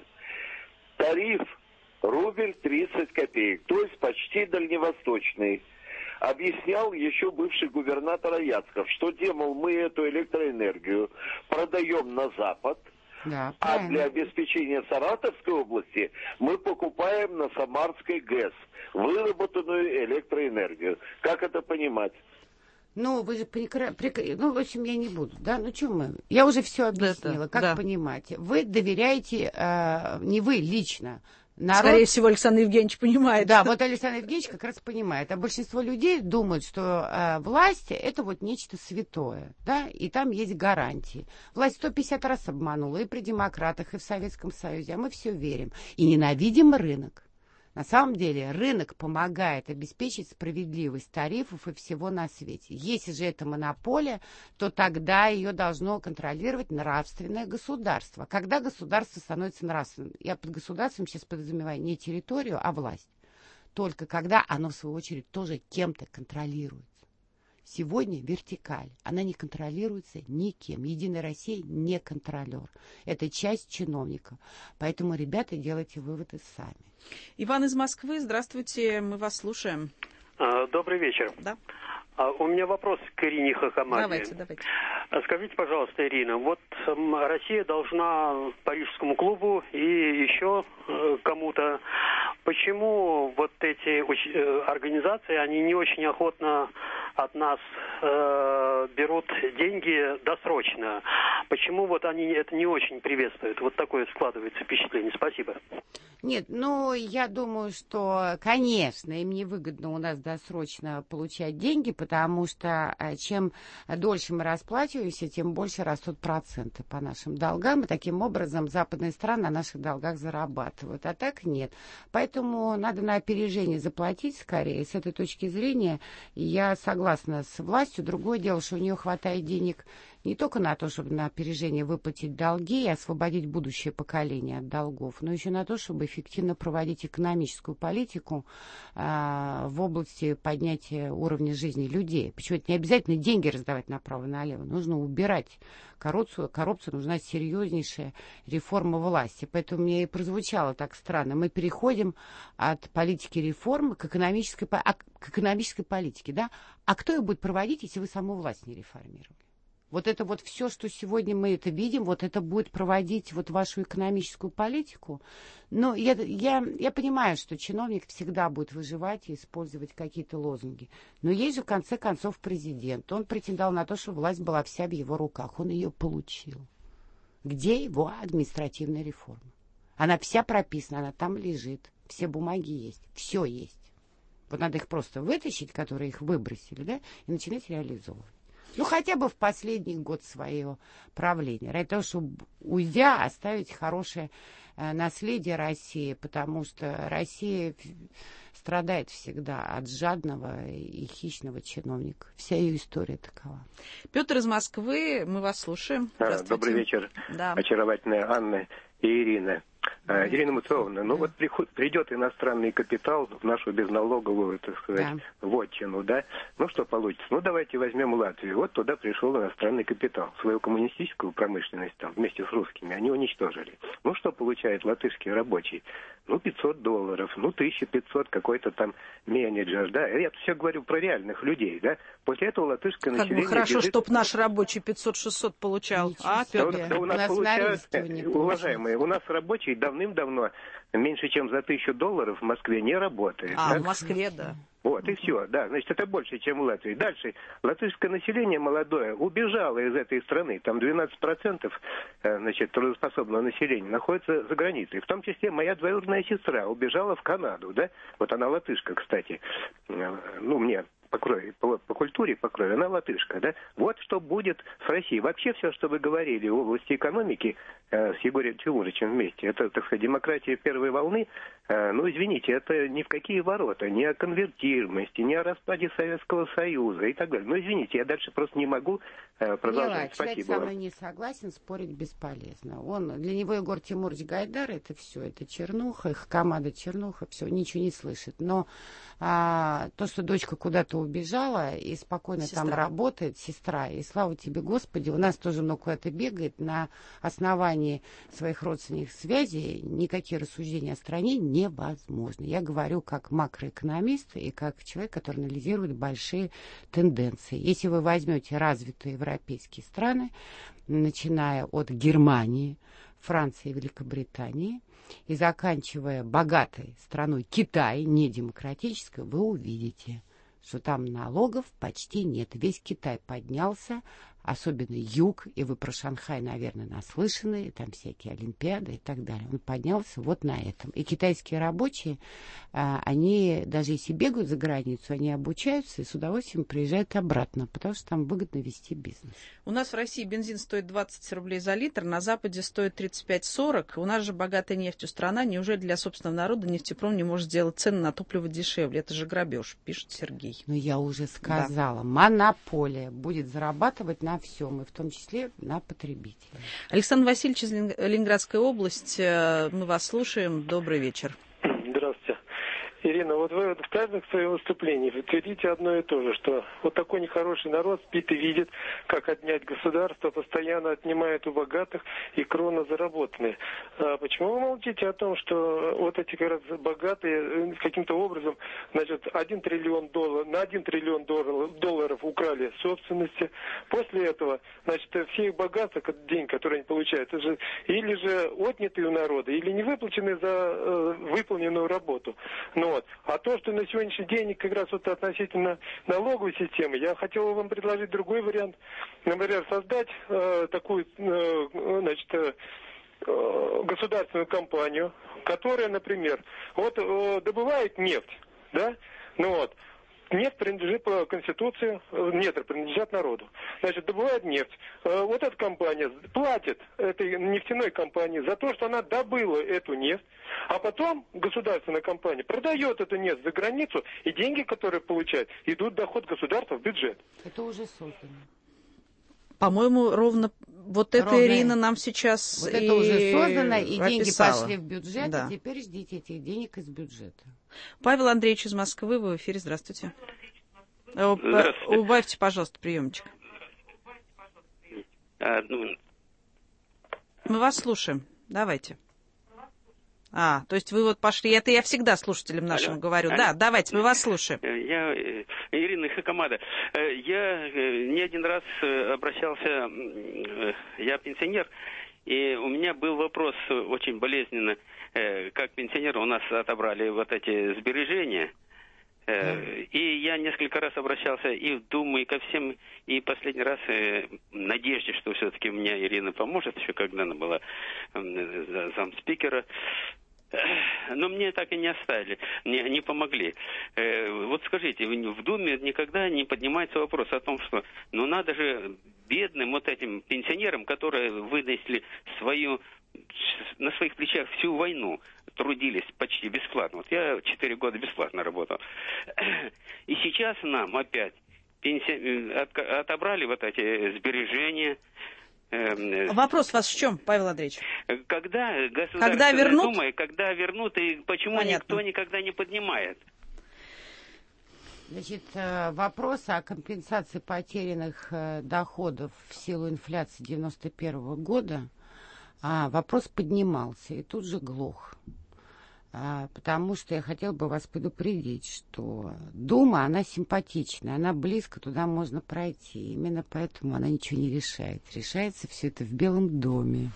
Тариф рубль тридцать копеек, то есть почти дальневосточный. Объяснял еще бывший губернатор Аяцков, что, демол, мы эту электроэнергию продаем на Запад, да, а для обеспечения Саратовской области мы покупаем на Самарской ГЭС выработанную электроэнергию. Как это понимать? Ну, вы же прекра... Прекра... Ну, в общем, я не буду, да? Ну, что мы... Я уже все объяснила. Да, как да. понимать? Вы доверяете, э, не вы лично, народ... Скорее всего, Александр Евгеньевич понимает. Да, вот Александр Евгеньевич как раз понимает. А большинство людей думают, что э, власть — это вот нечто святое, да, и там есть гарантии. Власть сто пятьдесят раз обманула и при демократах, и в Советском Союзе, а мы все верим. И ненавидим рынок. На самом деле рынок помогает обеспечить справедливость тарифов и всего на свете. Если же это монополия, то тогда ее должно контролировать нравственное государство. Когда государство становится нравственным? Я под государством сейчас подразумеваю не территорию, а власть. Только когда оно, в свою очередь, тоже кем-то контролируется. Сегодня вертикаль. Она не контролируется никем. Единая Россия не контролер. Это часть чиновников. Поэтому, ребята, делайте выводы сами. Иван из Москвы, здравствуйте, мы вас слушаем. Добрый вечер. Да. У меня вопрос к Ирине Хакамаде. Давайте, давайте. Скажите, пожалуйста, Ирина, вот Россия должна Парижскому клубу и еще кому-то, почему вот эти организации, они не очень охотно от нас э, берут деньги досрочно. Почему вот они это не очень приветствуют? Вот такое складывается впечатление. Спасибо. Нет, ну, я думаю, что, конечно, им невыгодно у нас досрочно получать деньги, потому что чем дольше мы расплачиваемся, тем больше растут проценты по нашим долгам, и таким образом западные страны на наших долгах зарабатывают, а так нет. Поэтому надо на опережение заплатить скорее. С этой точки зрения я согласна с властью. Другое дело, что у нее хватает денег не только на то, чтобы на опережение выплатить долги и освободить будущее поколение от долгов, но еще на то, чтобы эффективно проводить экономическую политику а, в области поднятия уровня жизни людей. Почему это не обязательно деньги раздавать направо и налево? Нужно убирать коррупцию, коррупцию, нужна серьезнейшая реформа власти. Поэтому мне и прозвучало так странно. Мы переходим от политики реформы к экономической, к экономической политике. Да? А кто ее будет проводить, если вы саму власть не реформировали? Вот это вот все, что сегодня мы это видим, вот это будет проводить вот вашу экономическую политику. Но я, я, я понимаю, что чиновник всегда будет выживать и использовать какие-то лозунги. Но есть же, в конце концов, президент. Он претендовал на то, что власть была вся в его руках. Он ее получил. Где его административная реформа? Она вся прописана, она там лежит. Все бумаги есть, все есть. Вот надо их просто вытащить, которые их выбросили, да, и начинать реализовывать. Ну, хотя бы в последний год своего правления. Ради того, чтобы, уйдя, оставить хорошее э, наследие России, потому что Россия страдает всегда от жадного и хищного чиновника. Вся ее история такова. Петр из Москвы, мы вас слушаем. Добрый вечер, да. Очаровательная Анна и Ирина. А, Ирина Муцовна, ну вот приход, придет иностранный капитал в нашу безналоговую, так сказать, да. вотчину, да? Ну что получится? Ну давайте возьмем Латвию. Вот туда пришел иностранный капитал. Свою коммунистическую промышленность там вместе с русскими они уничтожили. Ну что получает латышский рабочий? Ну пятьсот долларов, ну тысяча пятьсот какой-то там менеджер, да? Я все говорю про реальных людей, да? После этого латышское как население... Как бы хорошо, бежит... чтоб наш рабочий пятьсот-шестьсот получал, Ничего а, Петр? Да, да, у нас, у нас получают, уважаемые, у нас рабочий давным-давно меньше, чем за тысячу долларов в Москве не работает. А, так? в Москве, да. Вот, и все, да, значит, это больше, чем в Латвии. Дальше, латышское население молодое убежало из этой страны, там двенадцать процентов, значит, трудоспособного населения находится за границей. В том числе моя двоюродная сестра убежала в Канаду, да, вот она латышка, кстати, ну, мне... По, крови, по, по культуре, по крови, она латышка, да? Вот что будет с Россией. Вообще все, что вы говорили в области экономики э, с Егором Тимуровичем вместе, это, так сказать, демократия первой волны, э, ну, извините, это ни в какие ворота, ни о конвертируемости, ни о распаде Советского Союза и так далее. Ну, извините, я дальше просто не могу э, продолжать. Милая, Спасибо человек со вам. мной не согласен, спорить бесполезно. Он, для него Егор Тимурович Гайдар, это все, это чернуха, их команда чернуха, все, ничего не слышит. Но а, то, что дочка куда-то убежала и спокойно сестра. Там работает, сестра, и слава тебе, Господи, у нас тоже много куда-то бегает, на основании своих родственных связей никакие рассуждения о стране невозможны. Я говорю как макроэкономист и как человек, который анализирует большие тенденции. Если вы возьмете развитые европейские страны, начиная от Германии, Франции и Великобритании, и заканчивая богатой страной Китай, не демократической, вы увидите, что там налогов почти нет. Весь Китай поднялся, особенно юг, и вы про Шанхай, наверное, наслышаны, там всякие олимпиады и так далее. Он поднялся вот на этом. И китайские рабочие, они даже если бегают за границу, они обучаются и с удовольствием приезжают обратно, потому что там выгодно вести бизнес. У нас в России бензин стоит двадцать рублей за литр, на Западе стоит тридцать пять сорок. У нас же богатая нефтью страна. Неужели для собственного народа нефтепром не может сделать цены на топливо дешевле? Это же грабеж, пишет Сергей. Ну, я уже сказала, да. Монополия будет зарабатывать на всем, и в том числе на потребителях. Александр Васильевич из Ленинградской области, мы вас слушаем. Добрый вечер. Здравствуйте. Ирина, вот вы в каждом своем выступлении вы твердите одно и то же, что вот такой нехороший народ спит и видит, как отнять государство, постоянно отнимает у богатых и кровно заработанные. А почему вы молчите о том, что вот эти как раз богатые каким-то образом, значит, один триллион долларов, на один триллион долларов, долларов украли собственности. После этого, значит, все их богатства, день, который они получают, это же или же отняты у народа, или не выплачены за э, выполненную работу. Ну вот. А то, что на сегодняшний день как раз вот относительно налоговой системы, я хотел вам предложить другой вариант. Например, создать э, такую, э, значит, э, государственную компанию, которая, например, вот э, добывает нефть, да, ну вот, нефть принадлежит по Конституции, недра принадлежат народу. Значит, добывает нефть. Вот эта компания платит этой нефтяной компании за то, что она добыла эту нефть, а потом государственная компания продает эту нефть за границу, и деньги, которые получает, идут в доход государства в бюджет. Это уже создано. По-моему, ровно вот это, ровно. Ирина, нам сейчас вот и это уже создано, и описала. Деньги пошли в бюджет, да. И теперь ждите этих денег из бюджета. Павел Андреевич из Москвы, вы в эфире, здравствуйте. здравствуйте. Убавьте, пожалуйста, приемчик. А, ну... Мы вас слушаем, давайте. А, то есть вы вот пошли, это я всегда слушателям нашим алло, говорю. Алло. Да, давайте, мы вас слушаем. Я, Ирина Хакамада, я не один раз обращался, я пенсионер, и у меня был вопрос очень болезненно, как пенсионер у нас отобрали вот эти сбережения. И я несколько раз обращался и в Думу, и ко всем, и последний раз в надежде, что все-таки мне Ирина поможет, еще когда она была замспикера. Но мне так и не оставили, не, не помогли. Вот скажите, в Думе никогда не поднимается вопрос о том, что ну надо же бедным вот этим пенсионерам, которые вынесли свою, на своих плечах всю войну, трудились почти бесплатно. Вот я четыре года бесплатно работал. И сейчас нам опять пенси... отобрали вот эти сбережения. Вопрос у вас в чем, Павел Андреевич? Когда Государственная когда вернут? Дума, когда вернут, и почему Понятно. Никто никогда не поднимает? Значит, вопрос о компенсации потерянных доходов в силу инфляции девяносто первого года, вопрос поднимался и тут же глох. Потому что я хотела бы вас предупредить, что Дума, она симпатичная, она близко, туда можно пройти. Именно поэтому она ничего не решает. Решается все это в Белом доме.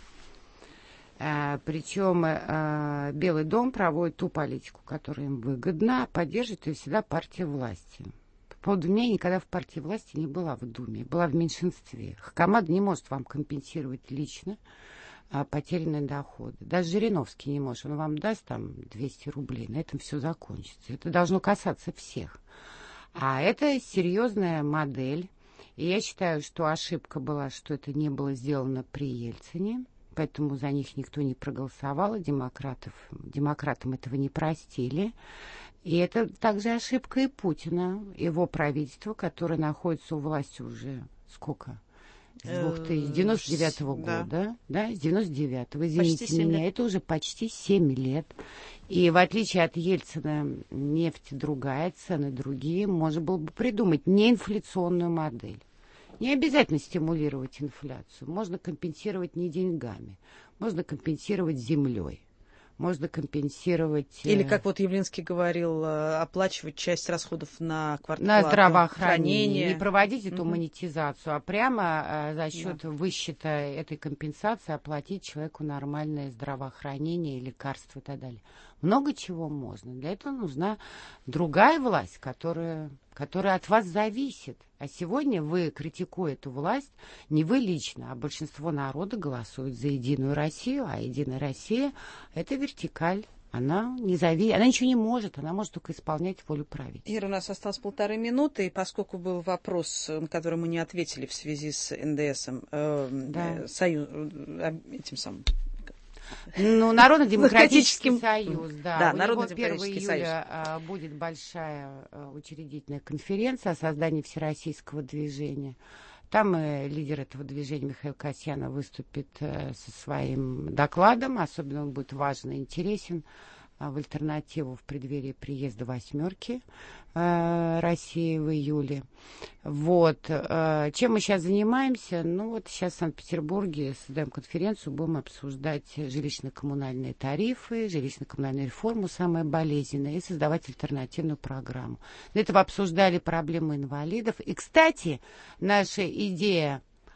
А, причем а, Белый дом проводит ту политику, которая им выгодна, поддерживает ее всегда партия власти. По поводу меня я никогда в партии власти не была в Думе, была в меньшинстве. Хакамада не может вам компенсировать лично потерянные доходы. Даже Жириновский не может. Он вам даст там двести рублей, на этом все закончится. Это должно касаться всех. А это серьезная модель. И я считаю, что ошибка была, что это не было сделано при Ельцине. Поэтому за них никто не проголосовал. Демократов, демократам этого не простили. И это также ошибка и Путина, его правительства, которое находится у власти уже сколько? С девяносто девятого года, да. да, с девяносто девятого, извините меня, это уже почти семь лет. И в отличие от Ельцина, нефть другая, цены другие, можно было бы придумать неинфляционную модель. Не обязательно стимулировать инфляцию, можно компенсировать не деньгами, можно компенсировать землей. Можно компенсировать... Или, как вот Явлинский говорил, оплачивать часть расходов на квартплату. На здравоохранение. Не проводить эту угу. монетизацию, а прямо за счет да. высчета этой компенсации оплатить человеку нормальное здравоохранение, лекарства и так далее. Много чего можно. Для этого нужна другая власть, которая, которая от вас зависит. А сегодня вы, критикуя эту власть, не вы лично, а большинство народа голосует за Единую Россию, а Единая Россия – это вертикаль. Она не зави... она ничего не может, она может только исполнять волю правительства. Ира, у нас осталось полторы минуты, и поскольку был вопрос, на который мы не ответили в связи с эн дэ эсом, э, да. э, союз, э, этим самым... Ну, Народно-демократический союз, да. да У Народно-демократический него первого июля союз. Будет большая учредительная конференция о создании всероссийского движения. Там э, лидер этого движения Михаил Касьянов выступит э, со своим докладом. Особенно он будет важен и интересен э, в альтернативу в преддверии приезда «восьмерки» э, России в июле. Вот. Э, чем мы сейчас занимаемся? Ну, вот сейчас в Санкт-Петербурге создаем конференцию, будем обсуждать жилищно-коммунальные тарифы, жилищно-коммунальную реформу, самое болезненное, и создавать альтернативную программу. До этого обсуждали проблемы инвалидов. И, кстати, наша идея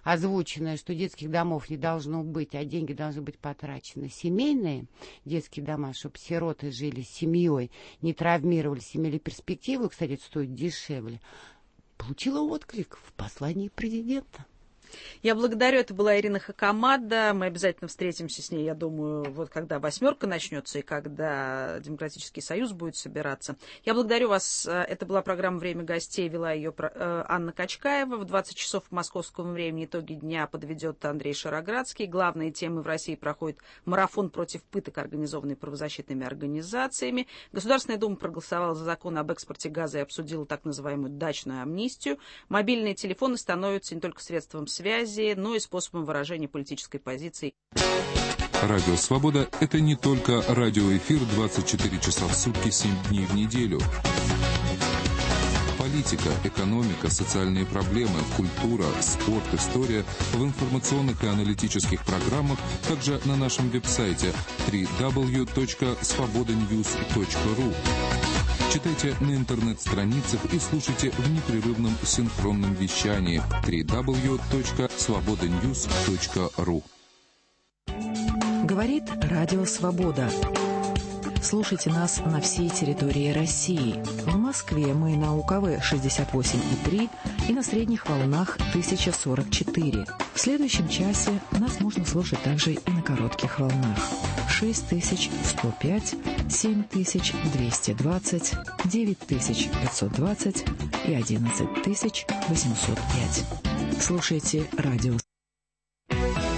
озвученное, что детских домов не должно быть, а деньги должны быть потрачены семейные детские дома, чтобы сироты жили с семьей, не травмировались, имели перспективу, кстати, это стоит дешевле, получила отклик в послании президента. Я благодарю. Это была Ирина Хакамада. Мы обязательно встретимся с ней, я думаю, вот когда восьмерка начнется и когда Демократический союз будет собираться. Я благодарю вас. Это была программа «Время гостей». Вела ее Анна Качкаева. В двадцать часов по московскому времени итоги дня подведет Андрей Шароградский. Главные темы: в России проходит марафон против пыток, организованный правозащитными организациями. Государственная Дума проголосовала за закон об экспорте газа и обсудила так называемую дачную амнистию. Мобильные телефоны становятся не только средством связи, но и способом выражения политической позиции. Радио «Свобода» — это не только радиоэфир двадцать четыре часа в сутки, семь дней в неделю. Политика, экономика, социальные проблемы, культура, спорт, история в информационных и аналитических программах, также на нашем веб-сайте дабл ю дабл ю дабл ю точка свобода ньюс точка ру. Читайте на интернет-страницах и слушайте в непрерывном синхронном вещании дабл ю дабл ю дабл ю точка свобода ньюс точка ру. Говорит Радио Свобода. Слушайте нас на всей территории России. В Москве мы на УКВ шестьдесят восемь и три и на средних волнах тысяча сорок четыре. В следующем часе нас можно слушать также и на коротких волнах. шесть тысяч сто пять, семь тысяч двести двадцать, девять тысяч пятьсот двадцать и одиннадцать тысяч восемьсот пять. Слушайте радио